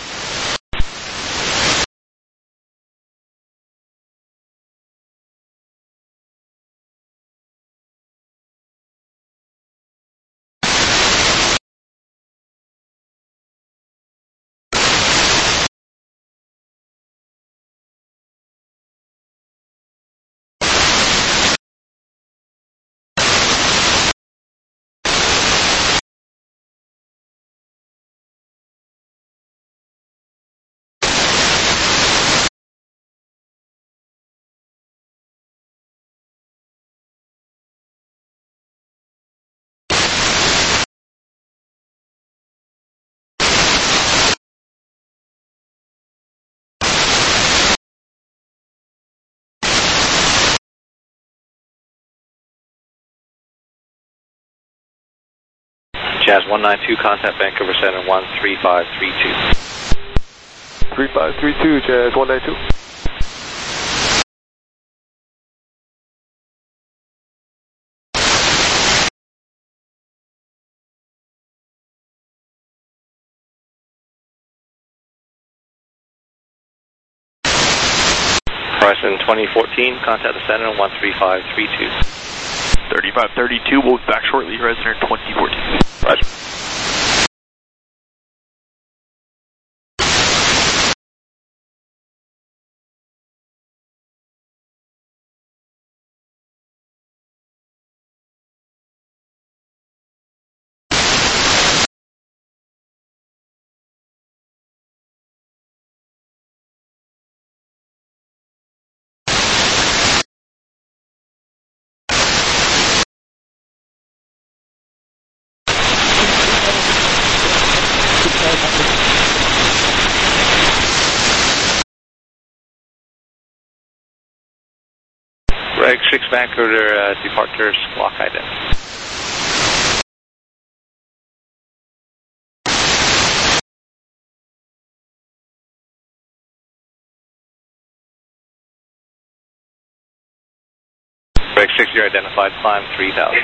Jazz one ninety-two, contact Vancouver Center one three five three two. three five three two, Jazz one ninety-two. Horizon twenty fourteen, contact the center one three five three two. thirty-five thirty-two, we'll be back shortly, Horizon Air twenty fourteen. Roger. Reg six Vancouver, uh, departure squawk ident. Reg six, you're identified, climb three thousand.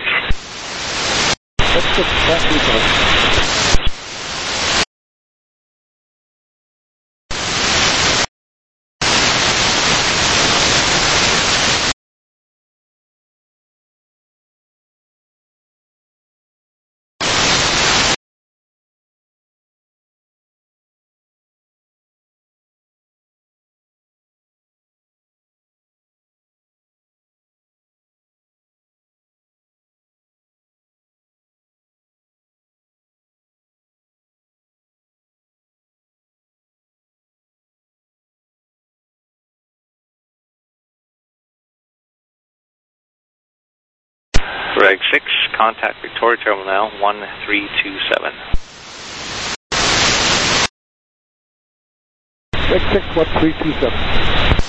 Reg six, contact Victoria Terminal one three two seven. Reg six, one three two seven.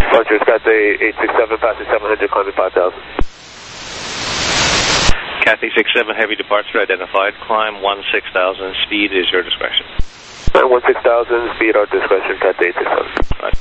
Departure Cathay eight six seven, passing seven hundred, climbing five thousand. Cathay six seven, heavy departure identified. Climb one six thousand, speed is your discretion. one six thousand, speed our discretion, Cathay eight six seven. Right.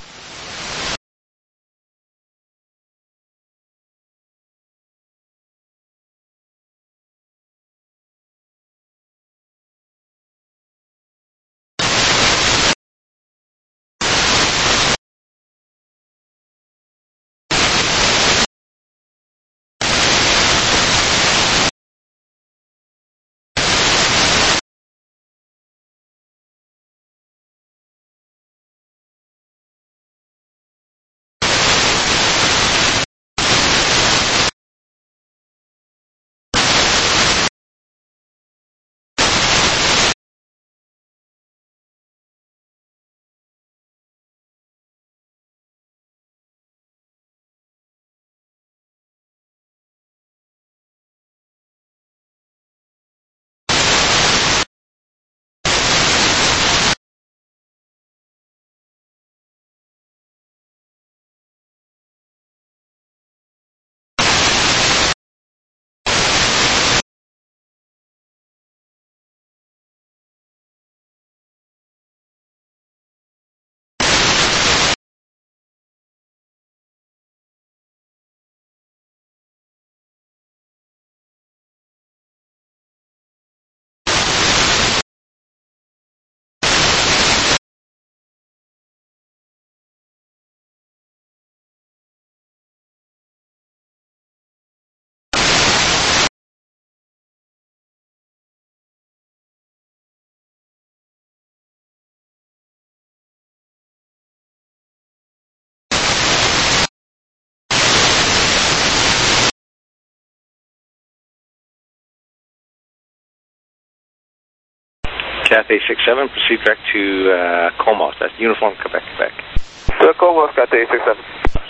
Cathay six seven, proceed direct to uh, Comox, that's Uniform Quebec, Quebec. To Comox, Cathay six seven.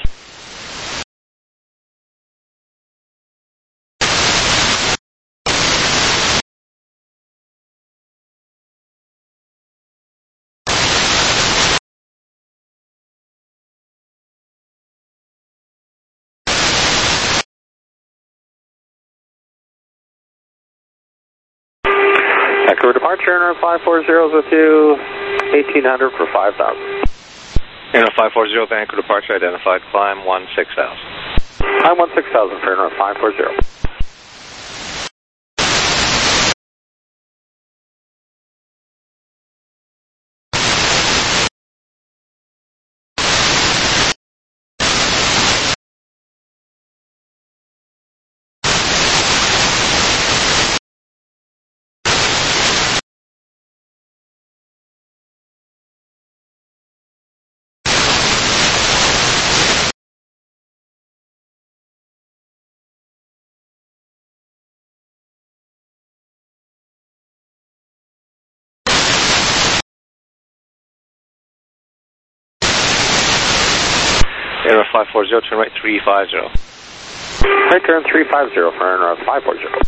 Vancouver departure, Air five four zero with you, eighteen hundred for five thousand. Air five four zero, Vancouver departure identified, climb one six thousand. Climb one six thousand for Air five four zero. Air five four zero, turn right three five zero. Right turn three five zero for Air five four zero.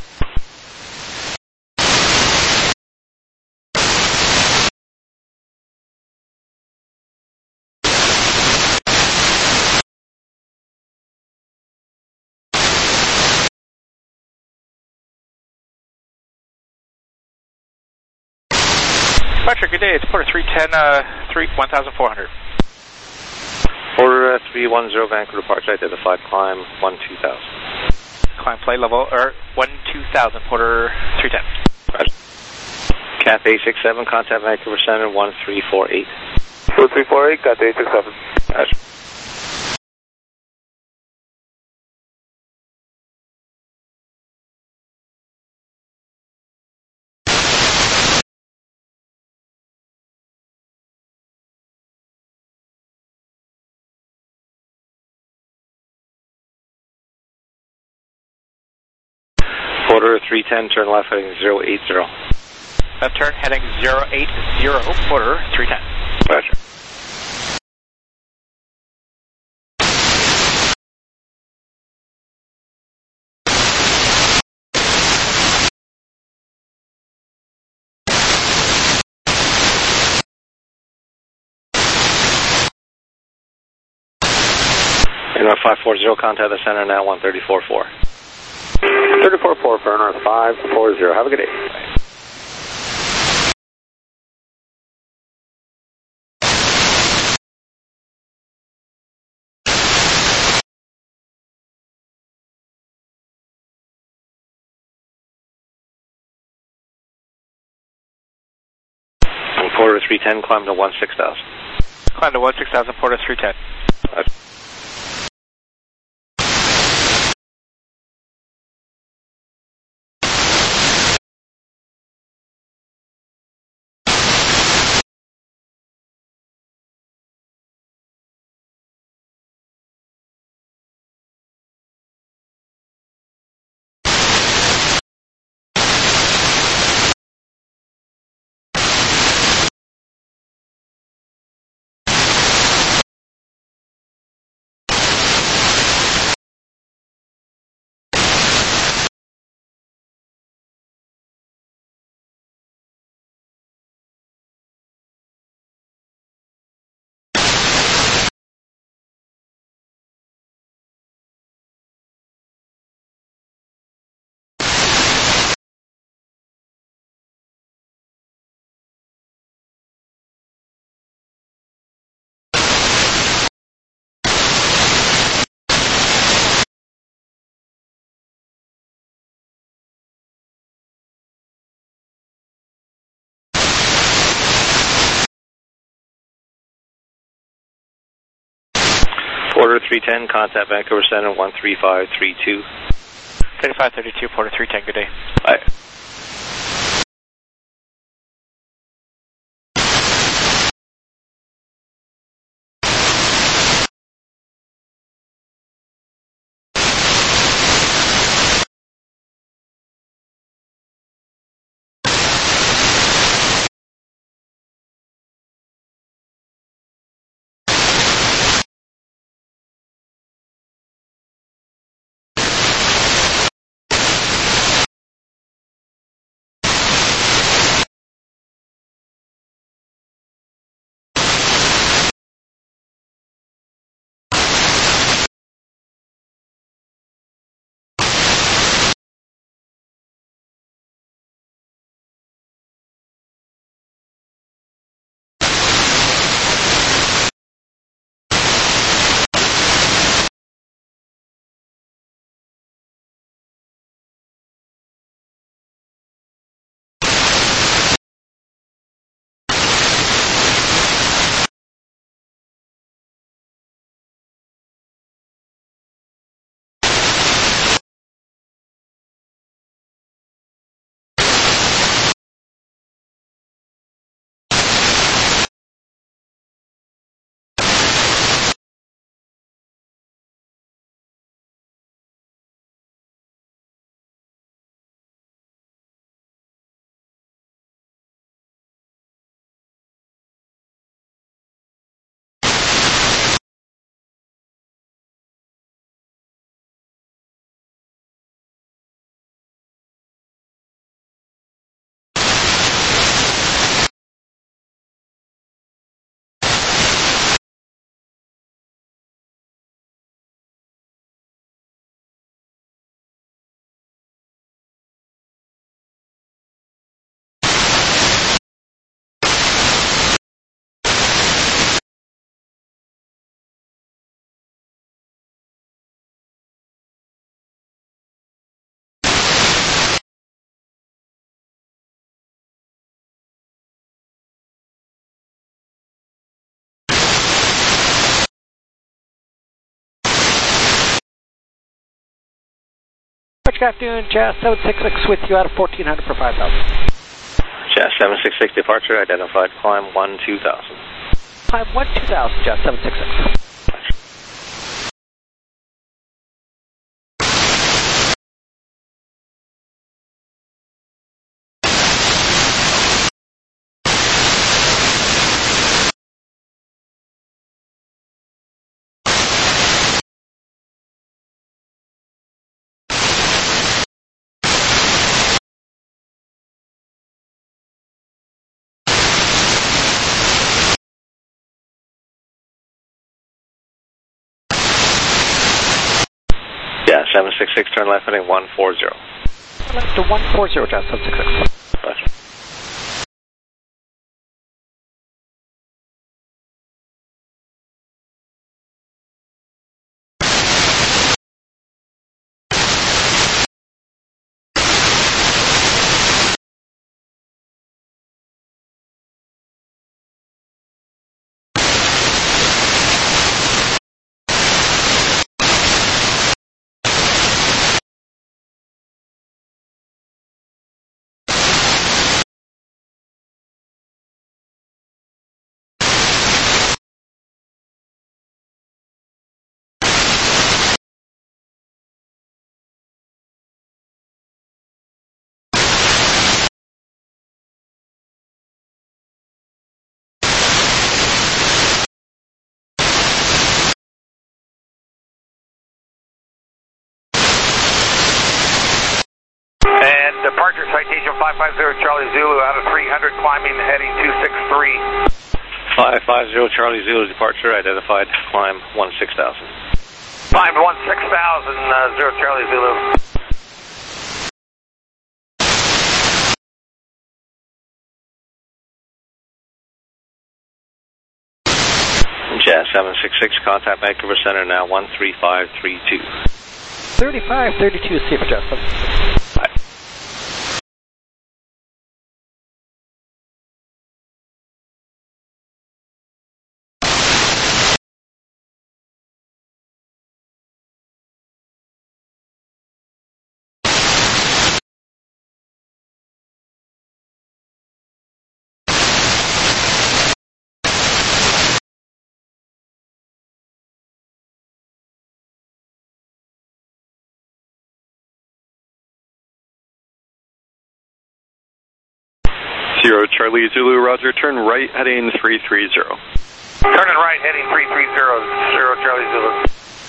Departure, good day. It's Porter three ten, uh, three, one thousand four hundred. Porter uh, three one zero, Vancouver departure identified, climb one two thousand. Climb flight level, or one two thousand, Porter three ten. Roger. Cathay six seven, contact Vancouver Center one three four eight. one three four eight, Cathay six seven. Roger. Porter three ten, turn left heading zero eight zero. Left turn heading zero eight zero, Porter three ten. Roger. North five four zero, contact the center now, one thirty-four four. thirty-four four for North five four zero. Have a good day. Porter three ten, climb to one six thousand. Climb to one six thousand, Porter three ten. Right. Porter three ten, contact Vancouver Center, one three five three two. thirty-five thirty-two, Porter three ten, good day. Bye. Good afternoon, Jazz seven six six with you out of fourteen hundred for five thousand. Jazz seven six six departure, identified climb one two thousand. Climb one two thousand, Jazz seven six six. seven six six, turn left heading one four zero. Turn left to one four zero, Jazz seven six six. Roger. And departure citation five five zero Charlie Zulu out of three hundred climbing heading two six three. five five zero Charlie Zulu departure identified, climb one six thousand. Climbed one six thousand, uh, zero Charlie Zulu. Jazz seven six six, contact Vancouver Center now one three five three two. thirty-five thirty-two, see for Jazz seven six six. Zero Charlie Zulu, roger, turn right heading three three zero. Turning right heading three three zero, zero Charlie Zulu.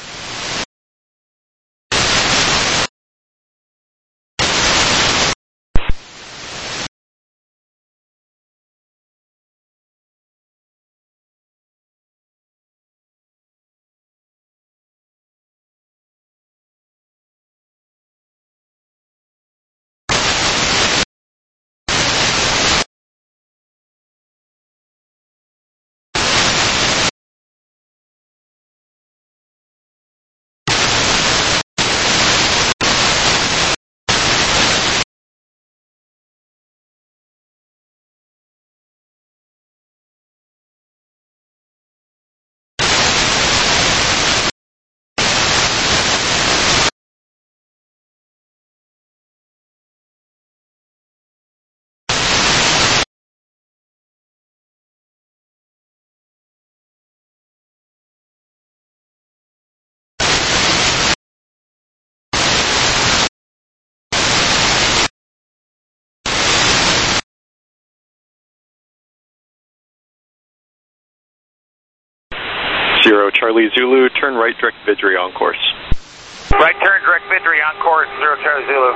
Zero Charlie Zulu, turn right direct Vidri on course. Right turn direct Vidri on course, zero Charlie Zulu.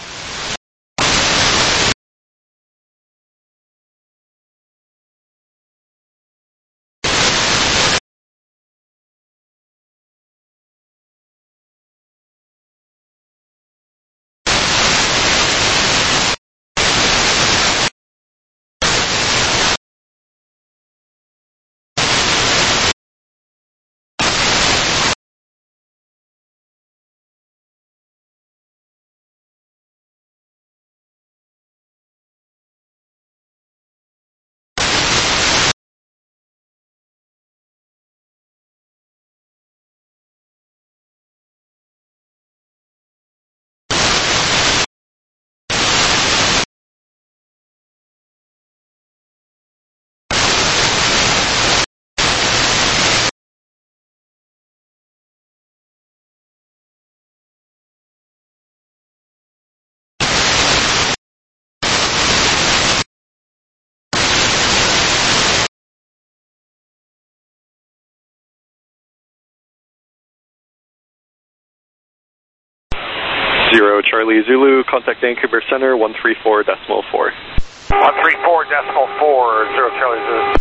Zero Charlie Zulu, contact Vancouver Center one three four decimal four. one three four decimal four, zero Charlie Zulu.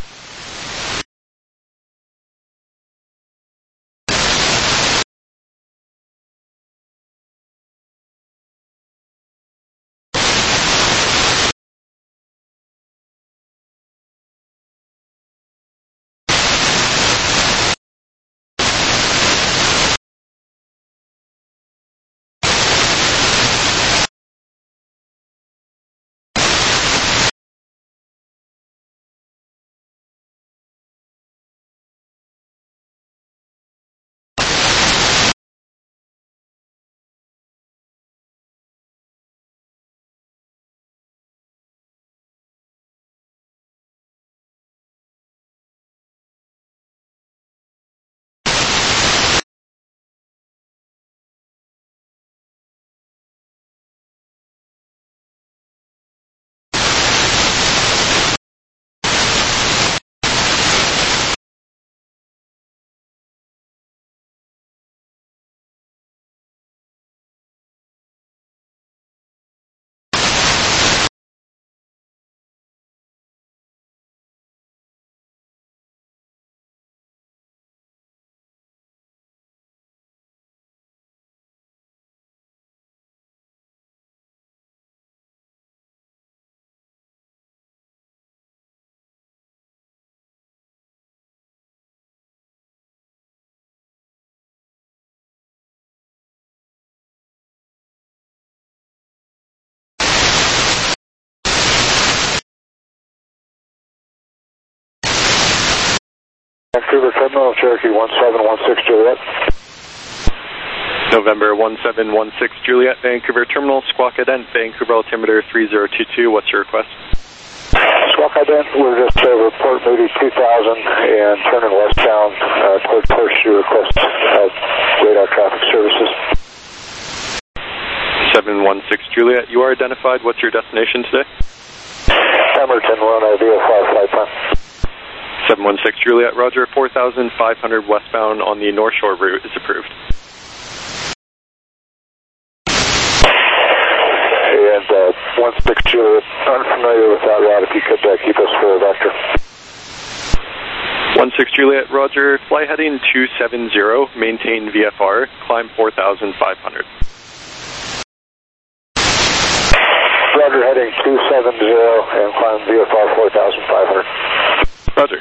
Vancouver Terminal, Cherokee one seven one six Juliet. November one seven one six Juliet, Vancouver Terminal, squawk ident, Vancouver altimeter three zero two two. What's your request? Squawk ident, we're just uh, report Moody two thousand and turning westbound uh, toward Horseshoe, request uh, radar traffic services. seven one six Juliet, you are identified. What's your destination today? Emerton, we're on our V O five flight plan. seven one six Juliet, roger, four thousand five hundred westbound on the North Shore route is approved. And uh, one six Juliet, unfamiliar with that route, if you could uh, keep us for a vector. one six Juliet, roger, fly heading two seven zero, maintain V F R, climb four thousand five hundred. Roger, heading two seven zero and climb V F R four thousand five hundred. Roger.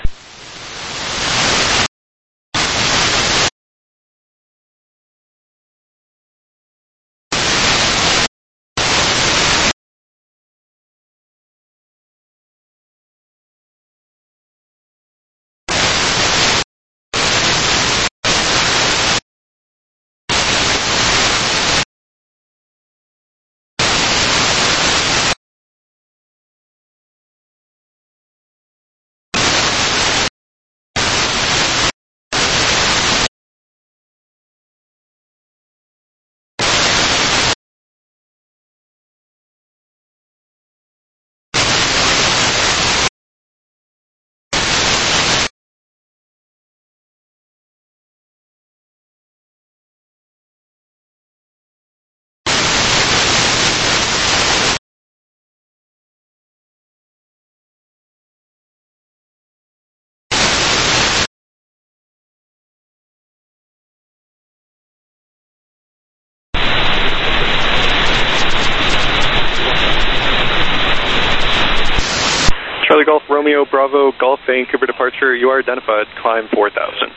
Charlie Golf, Romeo, Bravo, Golf, Vancouver departure, you are identified, climb four thousand.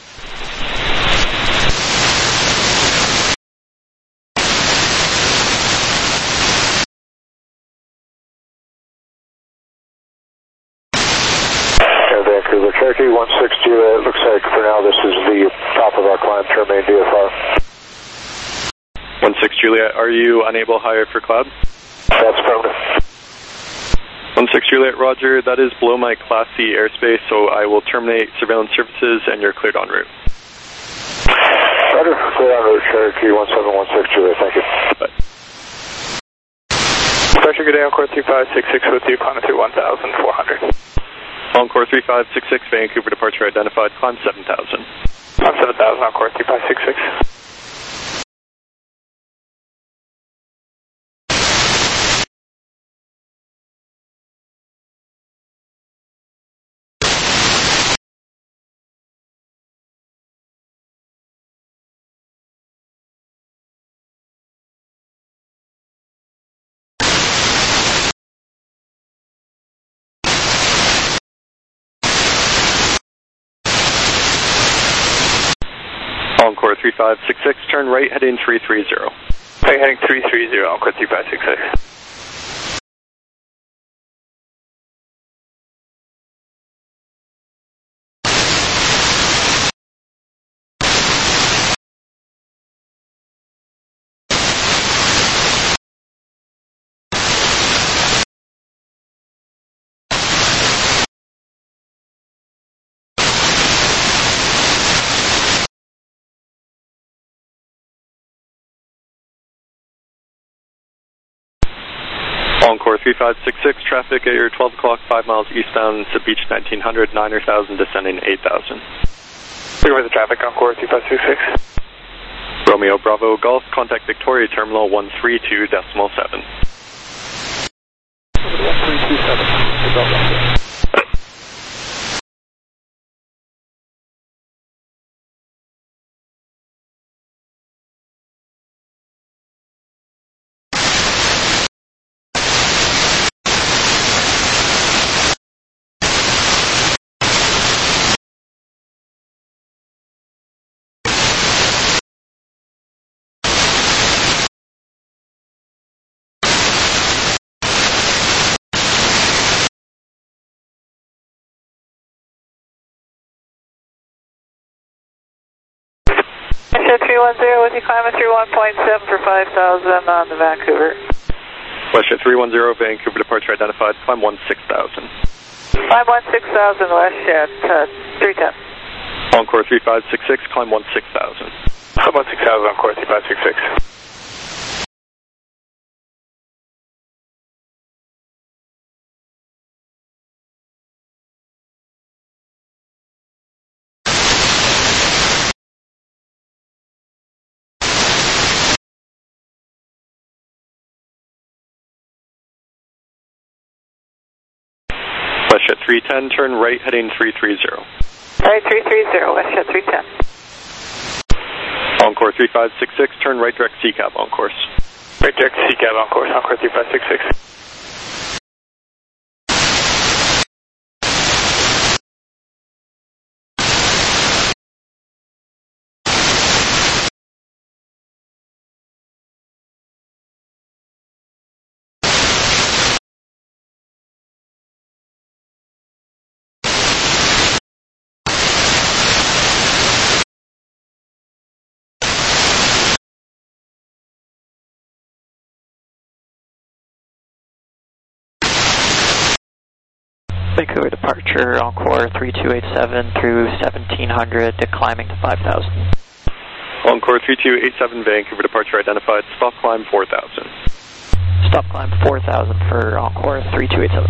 Vancouver, Cherokee one six Juliet, it looks like for now this is the top of our climb, terminating V F R. one six Juliet, are you unable higher for cloud? That's permanent. one six Juliet, roger, that is below my Class C airspace, so I will terminate surveillance services and you're cleared en route. Roger, cleared en route, Cherokee one seven one six Juliet, thank you. Bye. Departure, good day, Encore three five six six with you, climb through one thousand four hundred. Encore three five six six, Vancouver departure identified, climb seven thousand. Climb seven thousand, Encore three five six six. Encore three five six six, turn right, heading three three zero. Hey, heading three three zero, Encore three five six six. Encore three five six six, traffic at your twelve o'clock, five miles eastbound to Beach nineteen hundred, niner thousand, descending eight thousand. Where's the traffic, Encore three five six six? Romeo, Bravo, Golf, contact Victoria Terminal one three two decimal seven. one three two seven. three one zero with you climbing through one point seven for five thousand on the Vancouver. WestJet three one zero, Vancouver departure identified, climb one six thousand. Climb one six thousand, WestJet uh, three ten. Encore three five six six, climb one six thousand. Climb one six thousand, Encore three five six six. WestJet three ten, turn right heading three three zero. Right, three three zero, WestJet three ten. Encore three five six six, turn right direct C cab on course. Right direct C cab on course, Encore three five six six. Vancouver departure, Encore three two eight seven through seventeen hundred, climbing to five thousand. Encore three two eight seven, Vancouver departure identified, stop climb four thousand. Stop climb four thousand for Encore three two eight seven.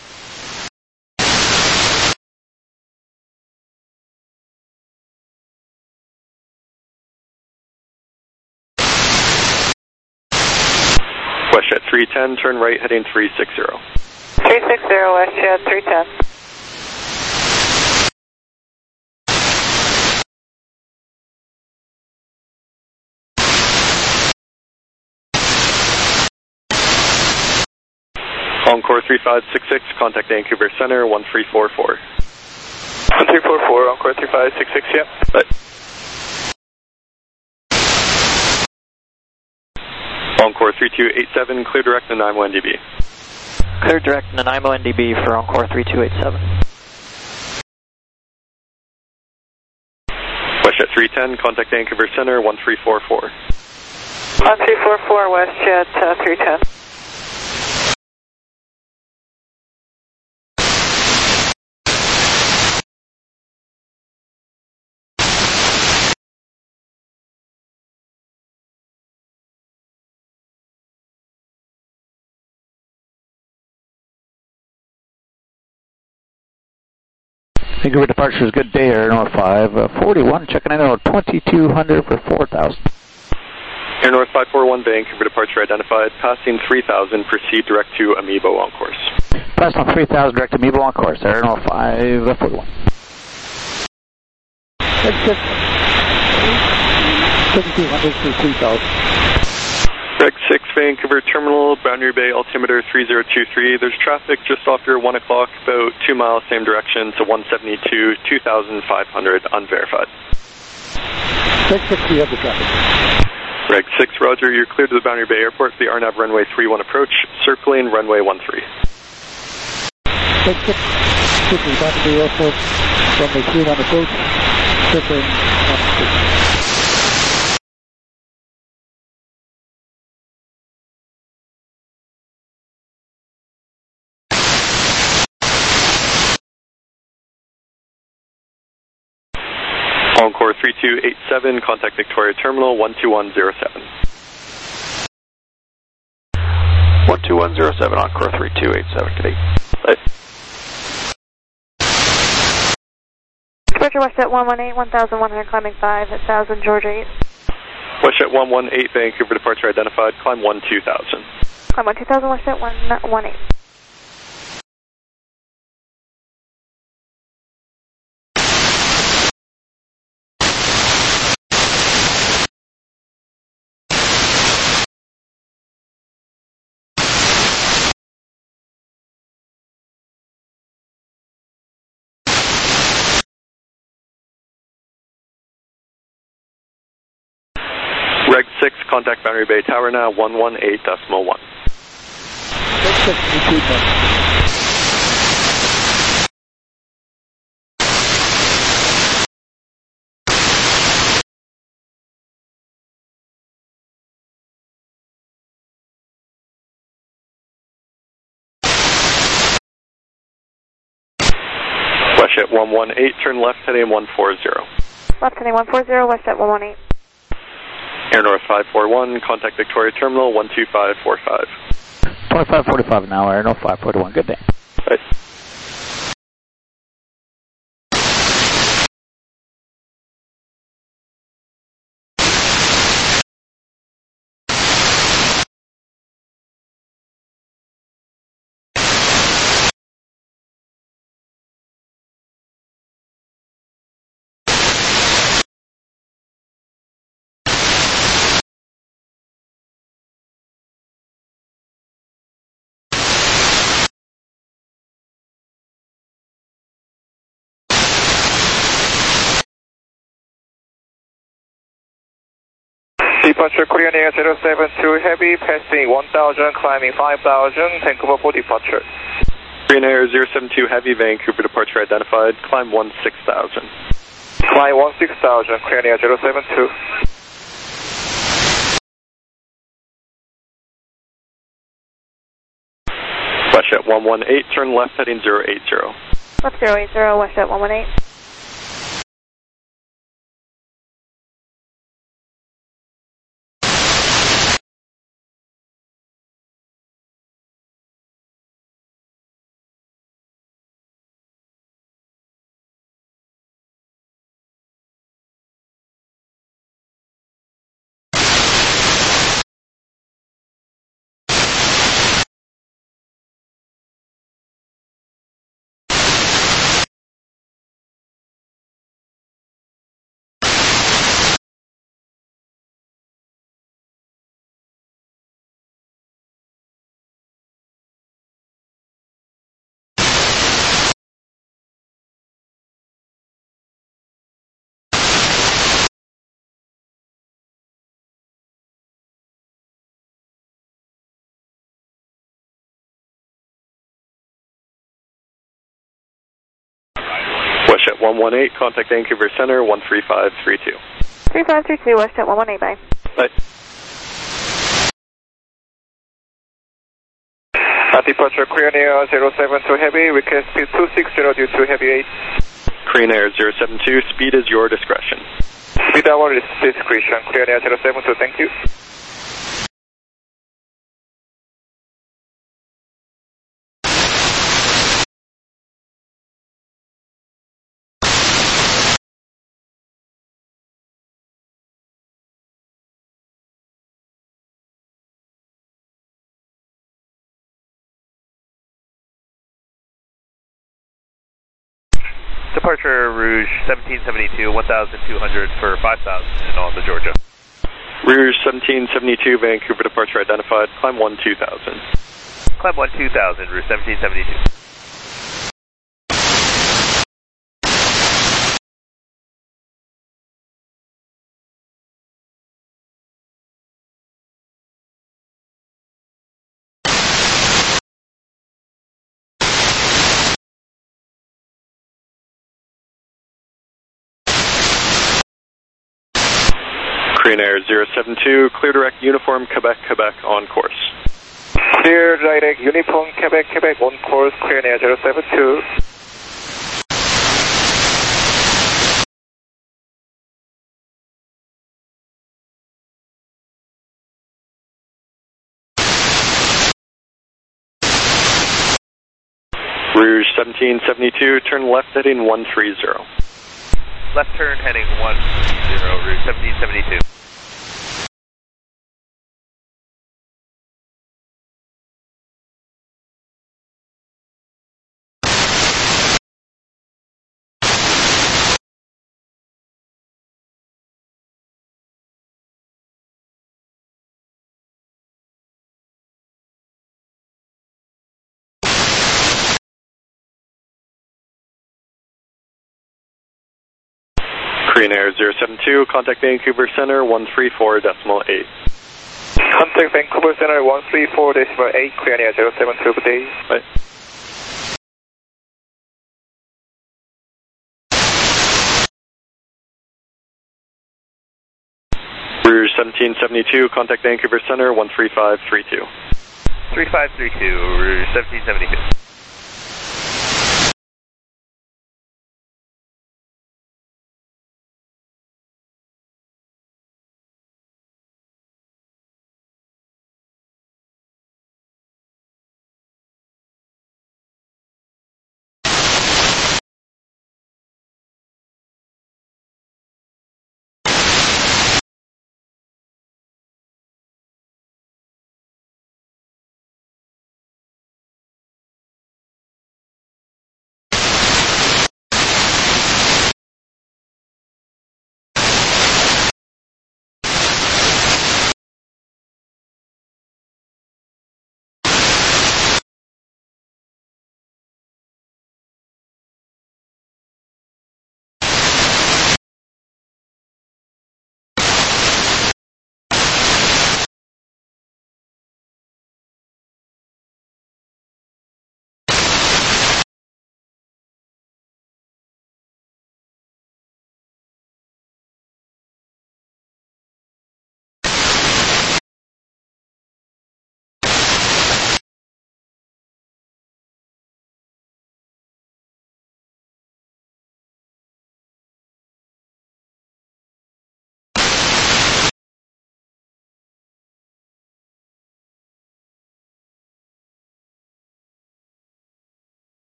WestJet three ten, turn right heading three six zero. three six zero, WestJet three ten. Encore three five six six, contact Vancouver Center one three four four. one three four four, Encore three five six six, yep. Bye. Encore three two eight seven, clear direct Nanaimo N D B. Clear direct Nanaimo N D B for Encore three two eight seven. WestJet three ten, contact Vancouver Center one three four four. one three four four, WestJet uh, three ten. Vancouver departure is good day, Air North five forty-one, checking in on twenty-two hundred for four thousand. Air North five four one, Vancouver departure identified, passing three thousand, proceed direct to Amiibo on course. Pass on three thousand, direct to Amiibo on course, Air North five forty-one. twenty-two hundred for three thousand. Reg six, Vancouver Terminal, Boundary Bay altimeter three zero two three. There's traffic just off your one o'clock, about two miles, same direction to one seventy-two, two thousand five hundred, unverified. Reg six, we have the traffic. Reg six, Roger, you're cleared to the Boundary Bay Airport, the R NAV runway three one approach, circling runway one three. Reg six, cleared to the Boundary Bay Airport, runway three one approach, circling one three. Encore three two eight seven, contact Victoria Terminal one two one zero seven. one two one zero seven, Encore three two eight seven, good day. Bye. Departure WestJet one one eight, one thousand one hundred, climbing five thousand, Georgia eight. WestJet one one eight, Vancouver departure identified, climb one two thousand. Climb one two thousand, WestJet one one eight. Reg six, contact Boundary Bay Tower now, one one eight decimal one. Reg six, repeat WestJet one one eight, turn left heading one forty. Left heading one forty, WestJet one one eight. Air North five four one, contact Victoria Terminal one two five four five. twenty-five forty-five now, Air North five forty-one. Good day. Bye. Departure Korean Air zero seven two Heavy, passing one thousand, climbing five thousand, Vancouver for departure. Korean Air zero seven two Heavy, Vancouver departure identified, climb one six thousand. Climb one six thousand, Korean Air zero seven two. WestJet one one eight, turn left heading zero eight zero. Left zero eight zero, WestJet one one eight. WestJet one one eight, contact Vancouver Center one three five three two. three five three two, WestJet one one eight, bye. Bye. Uh, departure Korean Air zero seven two Heavy, request speed two six zero due to Heavy eight. Korean Air zero seven two, speed is your discretion. Speed our discretion, Korean Air zero seven two, thank you. Departure Rouge seventeen seventy-two, one thousand two hundred for five thousand on the Georgia. Rouge seventeen seventy-two, Vancouver departure identified, climb one two thousand. Climb one two thousand, Rouge seventeen seventy-two. Korean Air zero seven two, clear direct uniform Quebec, Quebec on course. Clear direct uniform Quebec, Quebec on course, Korean Air zero seven two. Rouge seventeen seventy-two, turn left heading one three zero. Left turn heading one three zero, Rouge seventeen seventy-two. Korean Air zero seven two, contact Vancouver Center one three four decimal eight. Contact Vancouver Center one three four decimal eight, Korean Air zero seven two, good day. Bye. Rouge seventeen seventy-two, contact Vancouver Center one three five three two. three five three two, Rouge seventeen seventy-two.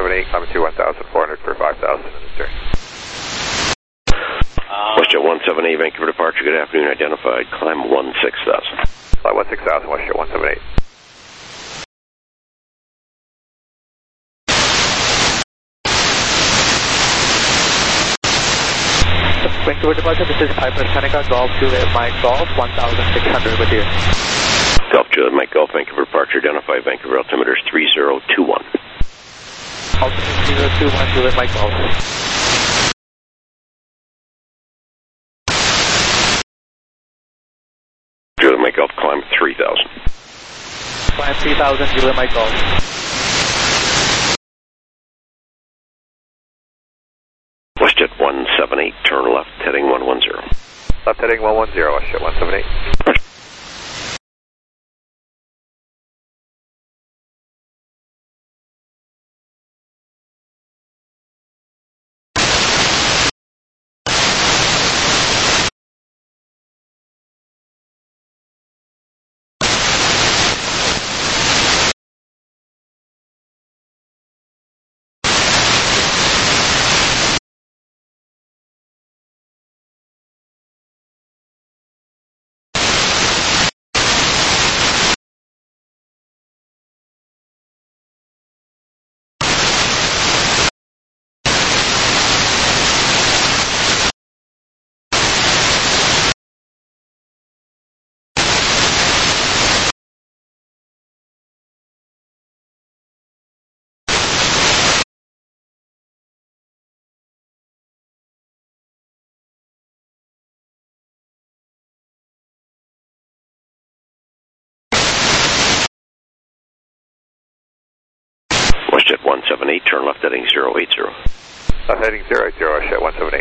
seven eight, climbing to one thousand four hundred for five thousand in the turn. WestJet one seven eight, Vancouver departure, good afternoon, identified, climb one six thousand. Flight one six thousand, WestJet one seven eight. Vancouver departure, this is Piper Seneca, Golf Juliet Mike Golf, one thousand six hundred with you. Golf Juliet Mike Golf, Vancouver departure, identified, Vancouver altimeter is three zero two one. Altimeter three zero two one, Juliet Mike Golf. Juliet Mike Golf, climb three thousand. Climb three thousand, Juliet Mike Golf. WestJet one seven eight, turn left, heading one one zero. Left heading one one zero, WestJet one seven eight. WestJet one seven eight, turn left heading zero eight zero. Left heading zero eight zero, WestJet one seven eight.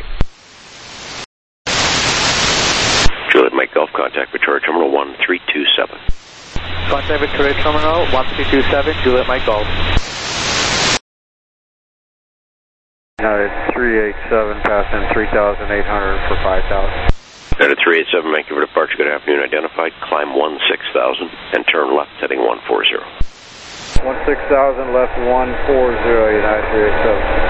Juliet Mike Golf, contact Victoria Terminal one three two seven. Contact Victoria Terminal one three two seven, Juliet Mike Golf. United three eight seven, passing three thousand eight hundred for five thousand. United three eight seven, Vancouver departure, good afternoon, identified, climb one six thousand, and turn left heading one four zero. one six thousand, left one four zero, United three eight seven.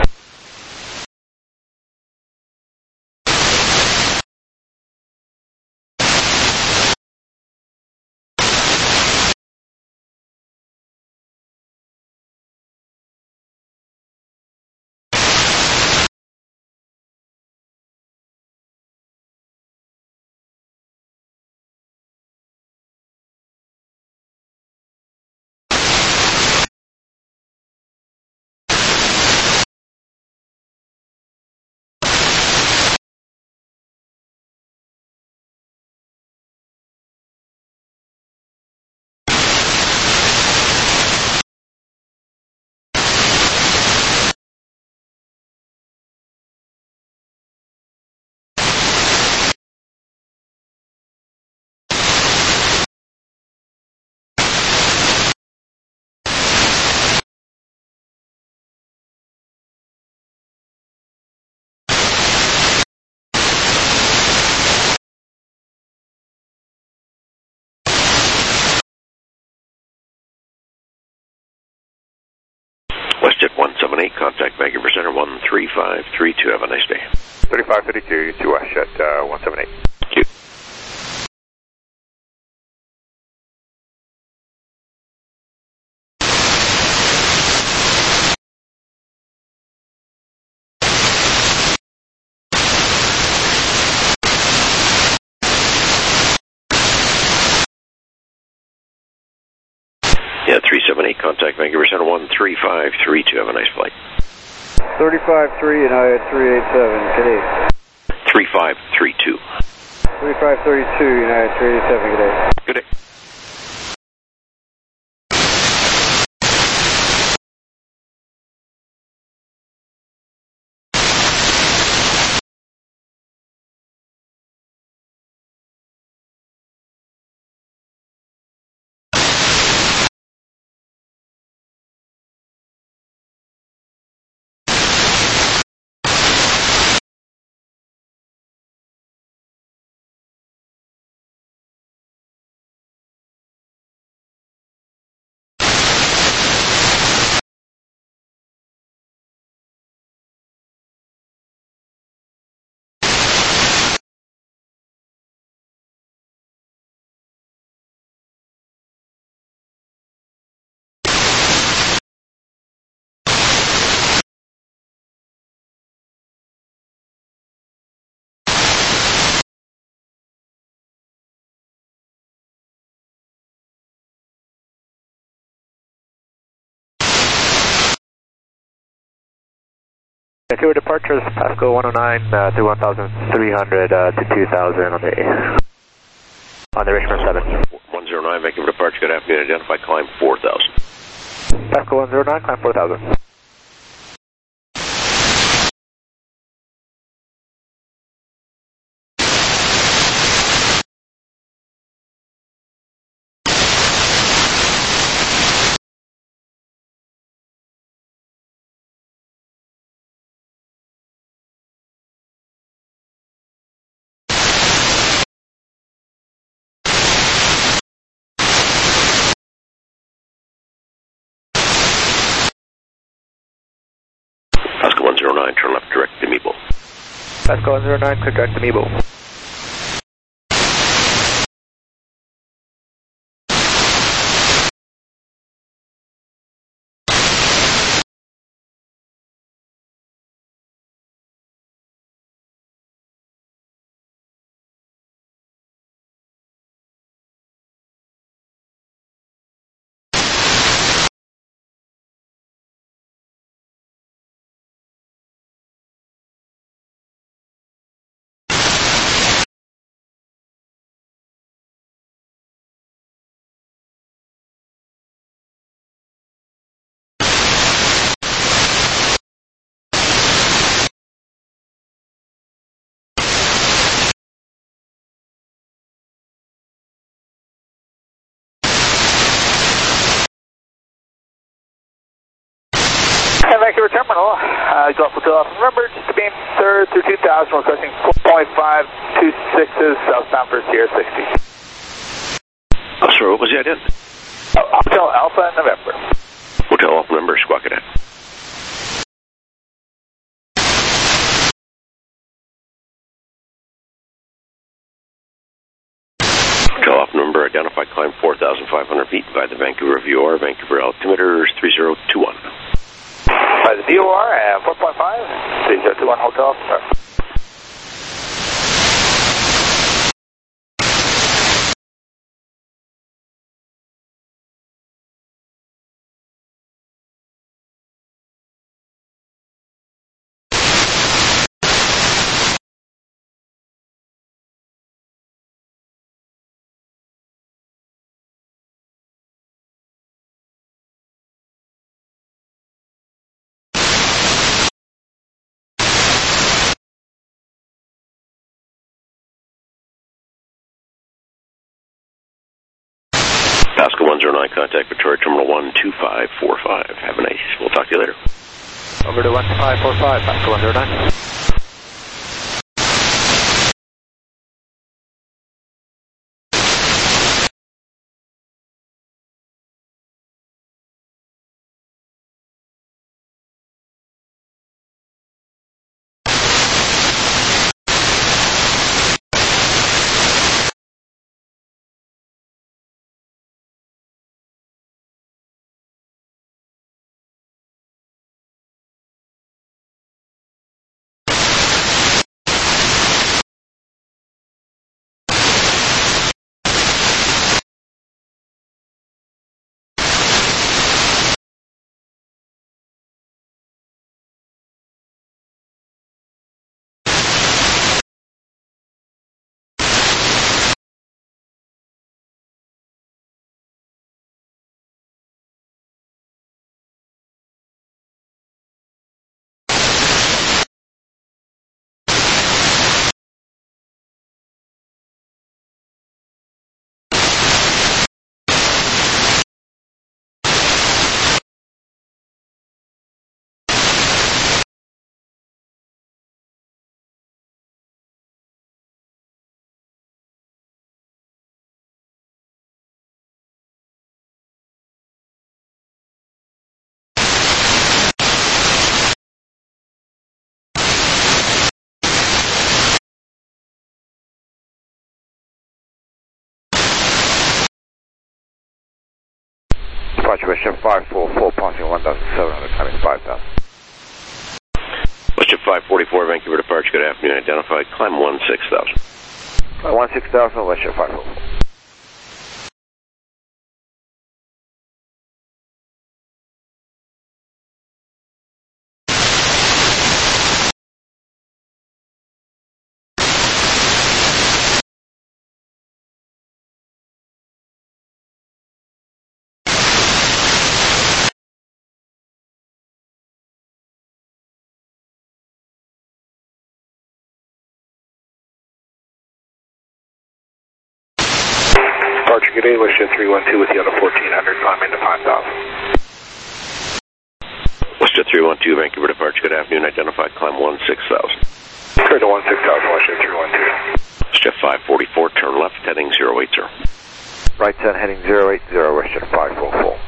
WestJet one seven eight, contact Vancouver Center one three five three two. Have a nice day. thirty-five thirty-two, you two WestJet uh, one seven eight. Thank you. Yeah, three seven eight, contact Vancouver Center one three five three two. Have a nice flight. thirty-five three, United three eight seven, good day. three five three two. thirty-five thirty-two, United three eight seven, good day. Good day. Vancouver departures, Pasco one oh nine uh, through one thousand three hundred uh, to two thousand on the on the Richmond seven. one oh nine, Vancouver departure, good afternoon, identify climb four thousand. Pasco one oh nine, climb four thousand. Pasco one oh nine, turn left direct to Meeble. Pasco one oh nine, clear direct to Meeble. Vancouver Terminal, uh, Gulf Hotel Alpha November, just to beam third through two thousand, requesting four point five two sixes, southbound for Sierra sixty. Oh, sorry, what was the ident? Oh, Hotel Alpha November. Hotel Alpha November, squawk it in. Hotel Alpha November, identified climb four thousand five hundred feet by the Vancouver V O R, Vancouver altimeter three zero two one. By the V O R at four point five, three zero two one Hotel. Pasco one oh nine, contact Victoria Terminal one two five four five. Have a nice, we'll talk to you later. Over to one five four five, Pasco one oh nine. Departure Westship five four four, passing one thousand seven hundred, climbing five thousand. Westship five forty-four, Vancouver departure, good afternoon, identified, climb one six thousand. Climb one six thousand, Westship five four four. good day, WestJet three one two with you on the fourteen hundred, climbing to five thousand. WestJet three one two, Vancouver departure, good afternoon, identified, climb one six thousand. Clear to one six thousand, WestJet three one two. WestJet five forty-four, turn left, heading zero eight zero. Right ten, heading zero eight zero, WestJet five forty-four.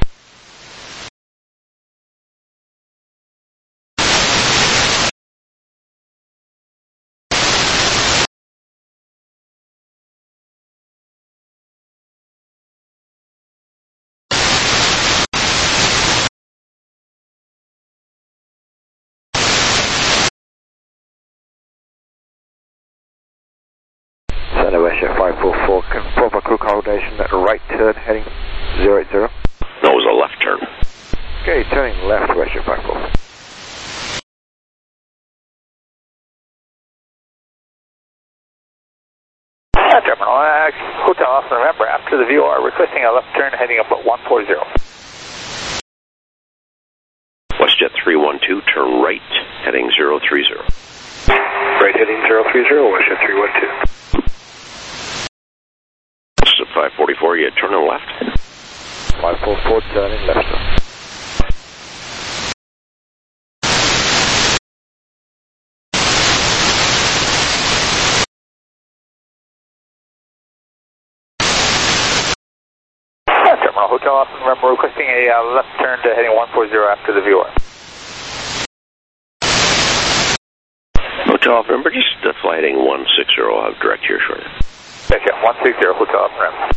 Center WestJet five forty-four, confirm for crew coordination at right turn heading zero eight zero. No, it was a left turn. Okay, turning left WestJet five forty-four. Uh, terminal, uh, Hotel Alpha November, after the V O R, requesting a left turn heading up at one four zero. WestJet three one two, turn right, heading zero three zero. Right heading zero three zero, WestJet three one two. WestJet five forty-four, you turning left. five forty-four, turning left. Uh, terminal, Hotel Alpha November, requesting a uh, left turn to heading one four zero after the V O R. Hotel Alpha, remember, just uh, fly heading one six zero, I'll have direct here shortly. Yes, yeah, one six zero, Hotel Alpha November.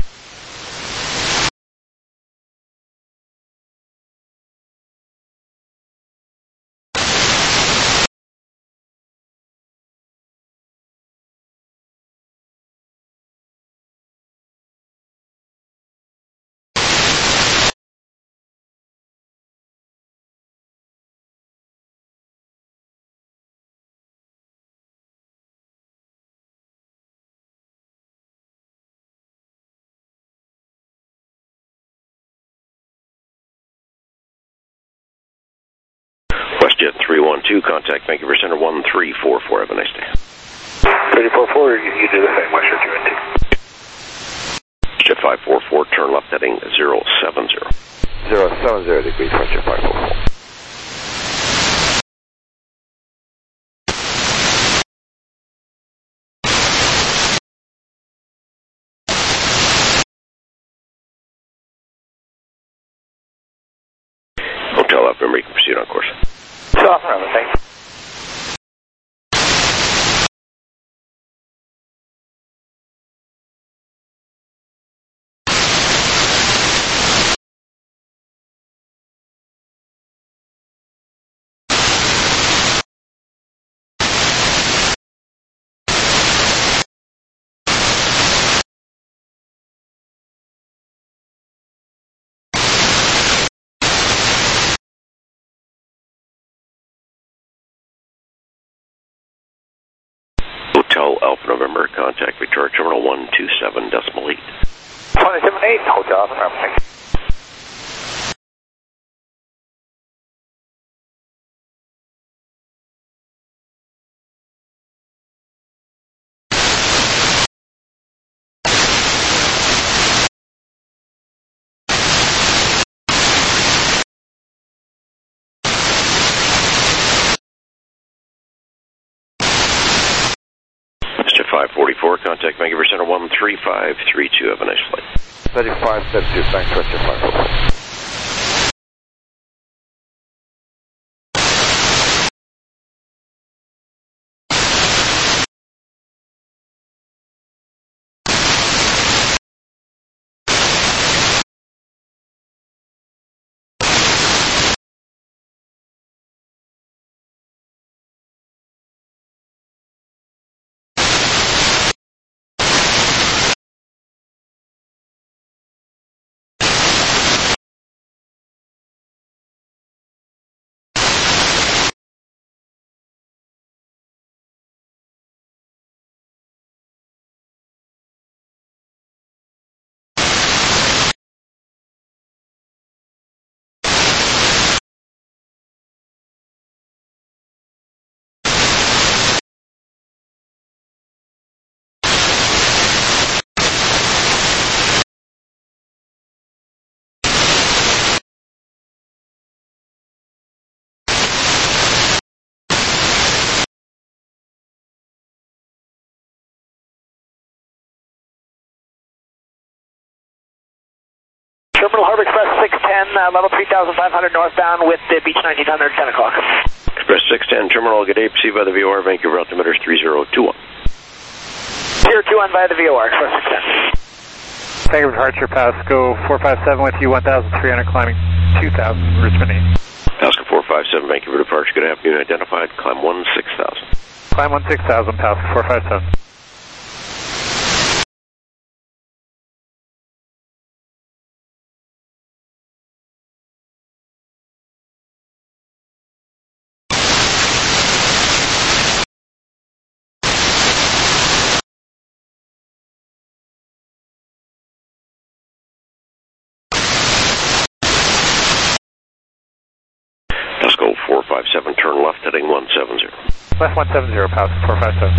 WestJet three one two, contact Vancouver Center one three four four. Have a nice day. three four four, you, you do the same, WestJet three one two. WestJet five forty-four, turn left, heading zero seven zero. zero seven zero degrees, WestJet five forty-four. Hotel Alpha, remember, you can proceed on course. Hotel Alpha November, thank you. Hotel Alpha November, contact Victoria Terminal one two seven decimal eight. one seven eight, Hotel Alpha November, thank you. WestJet five forty-four, contact Vancouver Center one three five three two. Have a nice flight. thirty-five seventy-two, thanks, WestJet five forty-four. Terminal Harbor Express six ten, uh, level three thousand five hundred northbound with the Beach nineteen hundred, ten o'clock. Express six ten, Terminal, good day, perceived by the V O R, Vancouver altimeter three zero two one. zero two one by the V O R, Express six ten. Vancouver departure, Pasco four five seven with you, one thousand three hundred climbing two thousand, Richmond eight. Pasco four five seven, Vancouver departure, good afternoon, identified, climb one six thousand. Climb one six thousand, Pasco four five seven. Pasco four five seven, turn left heading one seven zero. Left one seven zero, Pasco four five seven.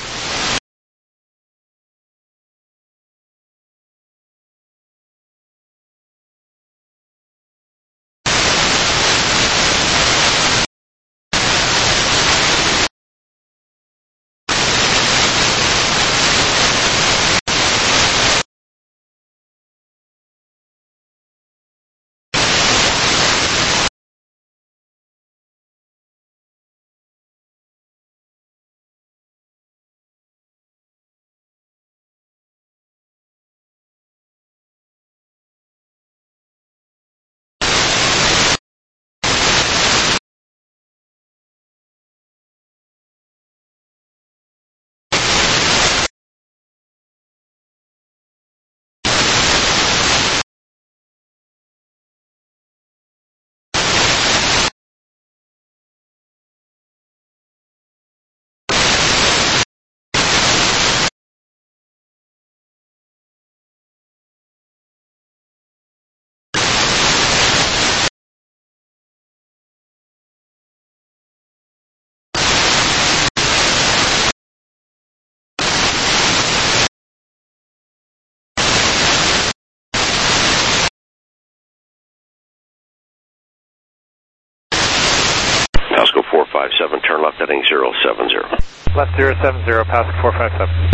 Pasco four five seven, turn left heading zero seven zero. Left zero seven zero, Pasco four five seven.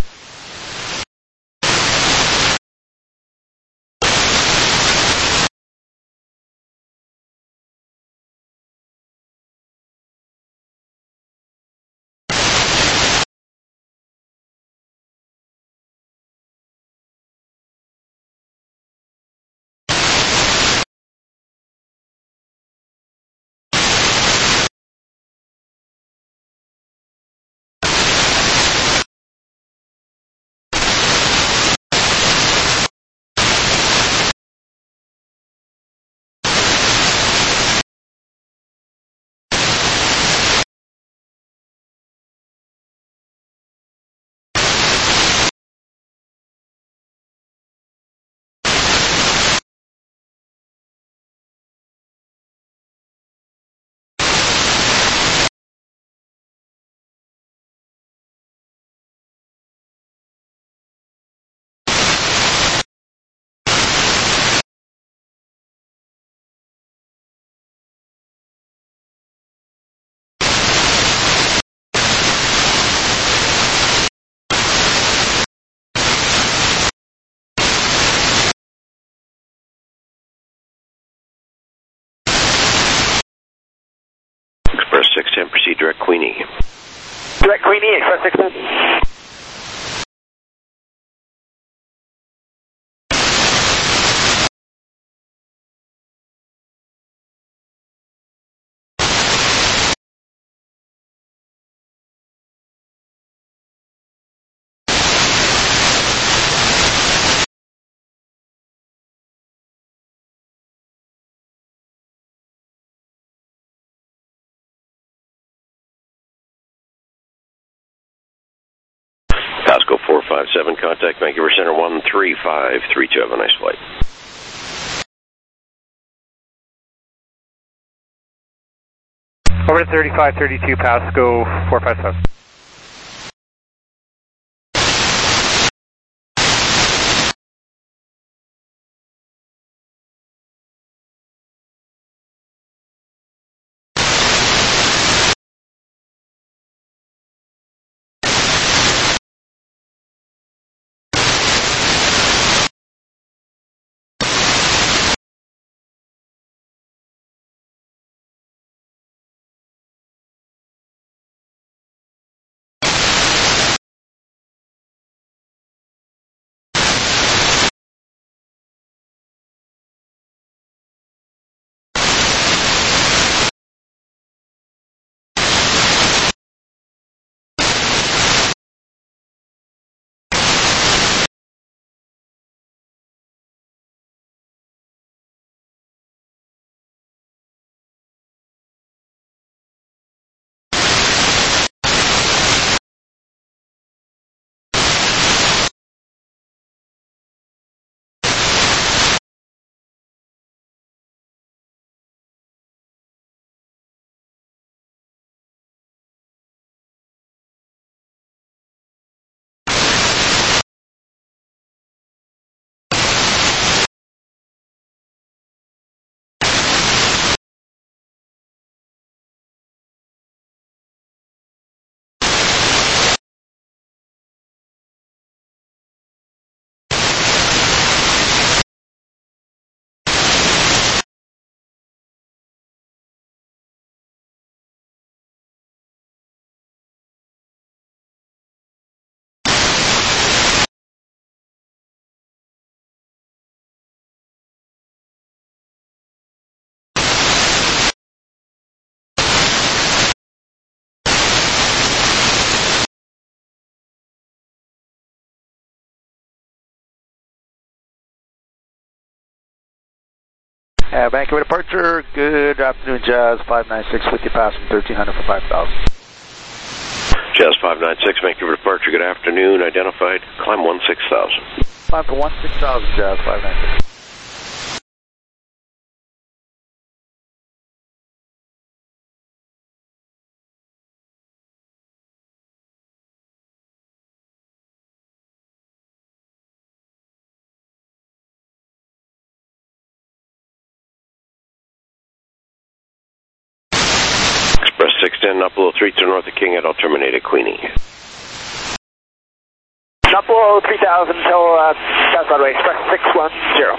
Express six ten, proceed direct Queenie. Direct Queenie, Express six ten. Pasco four five seven, contact Vancouver Center one three five three two. Have a nice flight. Over to thirty-five thirty-two, Pasco four five seven. Uh, Vancouver departure, good afternoon, Jazz five nine six with you, passing thirteen hundred for five thousand. Jazz five nine six, Vancouver departure, good afternoon, identified, climb one six thousand. Climb for one six thousand, Jazz five nine six. Express six ten, up below three to north of King Ed, I'll terminate at Queenie. Up below three thousand until uh, South Broadway, Express six one zero.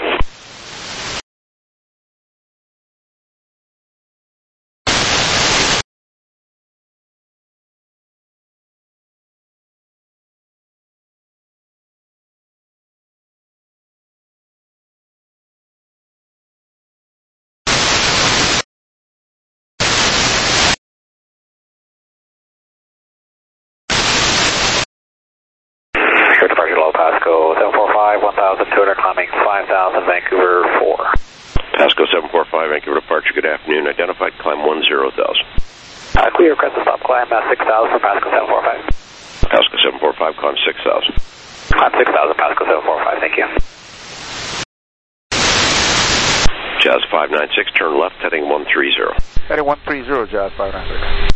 Departure low, Pasco seven four five, one thousand two hundred, climbing five thousand, Vancouver four. Pasco seven four five, Vancouver departure, good afternoon, identified, climb one zero thousand. Uh, clear, request to stop climb uh, six thousand for Pasco seven four five. Pasco seven four five, climb six thousand. Climb six thousand, Pasco seven four five, thank you. Jazz five nine six, turn left, heading one three zero. Heading one three zero, Jazz five nine six.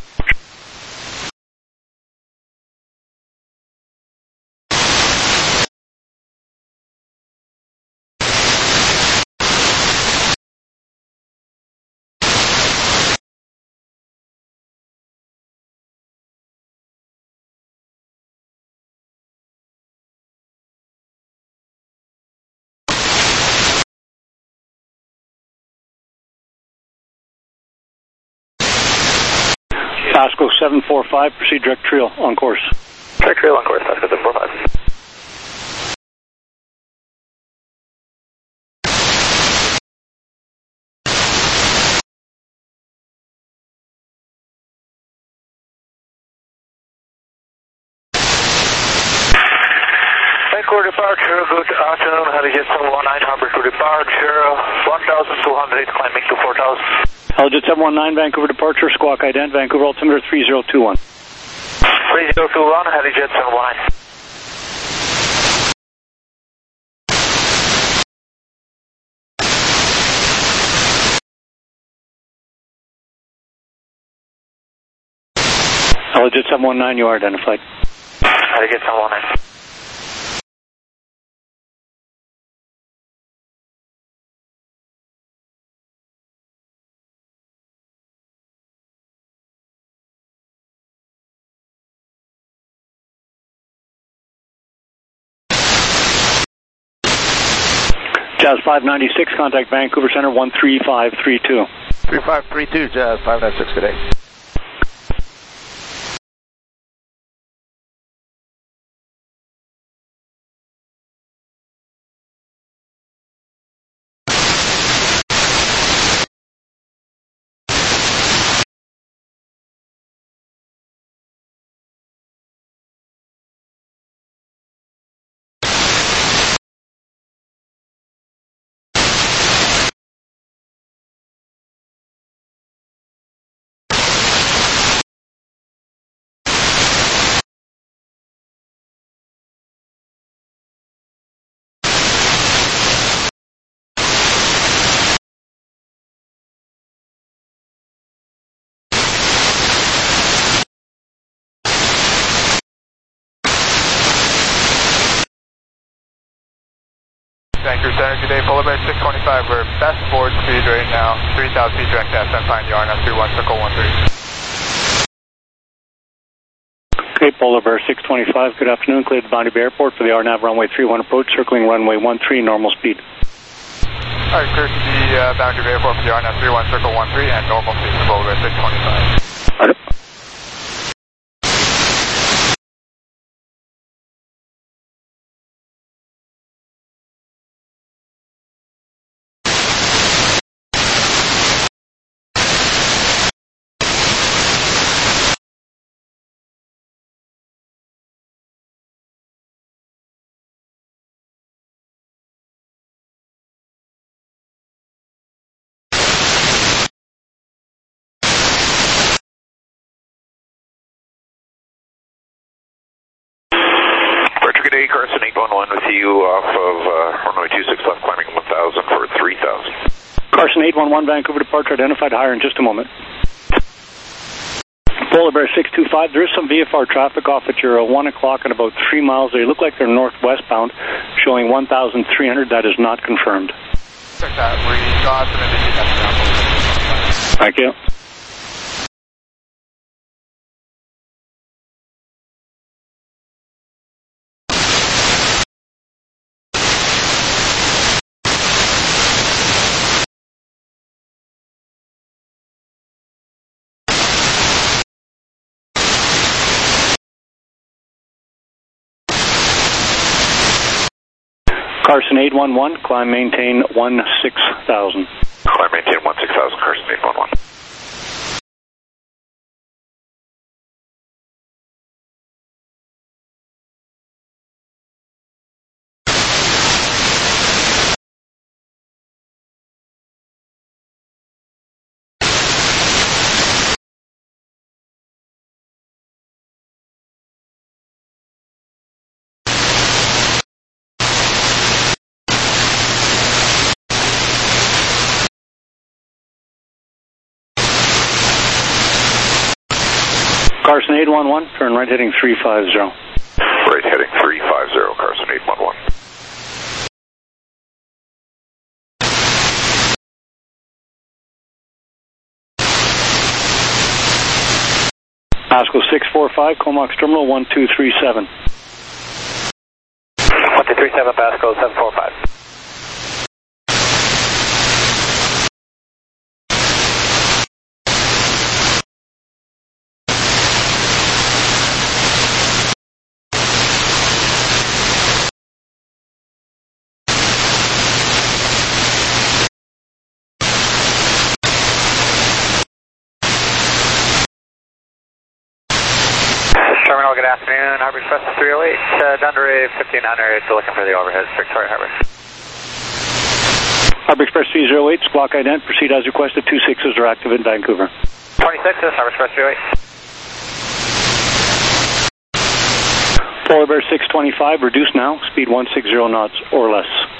Pasco seven four five, proceed direct trail on course. Direct trail on course, Pasco seven four five. Vancouver departure, good afternoon, Helijet seven one nine, Harbor to departure, one thousand two hundred, climbing to four thousand. Helijet seven one nine, Vancouver departure, squawk ident, Vancouver altimeter three zero two one. three zero two one, Helijet seven one nine. Helijet seven one nine, you are identified. Helijet seven one nine. Jazz five ninety-six, contact Vancouver Center one three five three two. three five three two, Jazz five nine six, good day. Vancouver Center, good day, Polar Bear six twenty-five, we're best board speed right now, three thousand feet direct S M, find the R N A three one, circle one three. Okay, Polar Bear six twenty-five, good afternoon, cleared the Boundary Bay Airport for the R N A V runway three one approach, circling runway one three, normal speed. Alright, clear to the uh, Boundary Bay Airport for the R N A three one, circle one three, and normal speed for Polar Bear six twenty-five. Right. day, Carson eight one one with you off of uh, runway two six left, climbing one thousand for three thousand. Carson eight one one, Vancouver departure identified higher in just a moment. Polar Bear six two five, there is some V F R traffic off at your uh, one o'clock and about three miles. They look like they're northwestbound, showing one thousand three hundred. That is not confirmed. Check that. We got some indication. Thank you. Carson eight one one, climb maintain one six thousand. Climb maintain one six thousand, Carson eight one one. Carson eight one one, turn right heading three five zero. Right heading three five zero, Carson eight one one. Pasco six four five, Comox Terminal one two three seven. one two three seven, Pasco seven four five. Terminal, good afternoon. Harbor Express three oh eight, uh, Dundee fifteen hundred, looking for the overhead, Victoria Harbor. Harbor Express three oh eight, squawk ident, proceed as requested, two sixes are active in Vancouver. twenty-sixes, Harbor Express three oh eight. Polar Bear six twenty-five, reduce now, speed one sixty knots or less.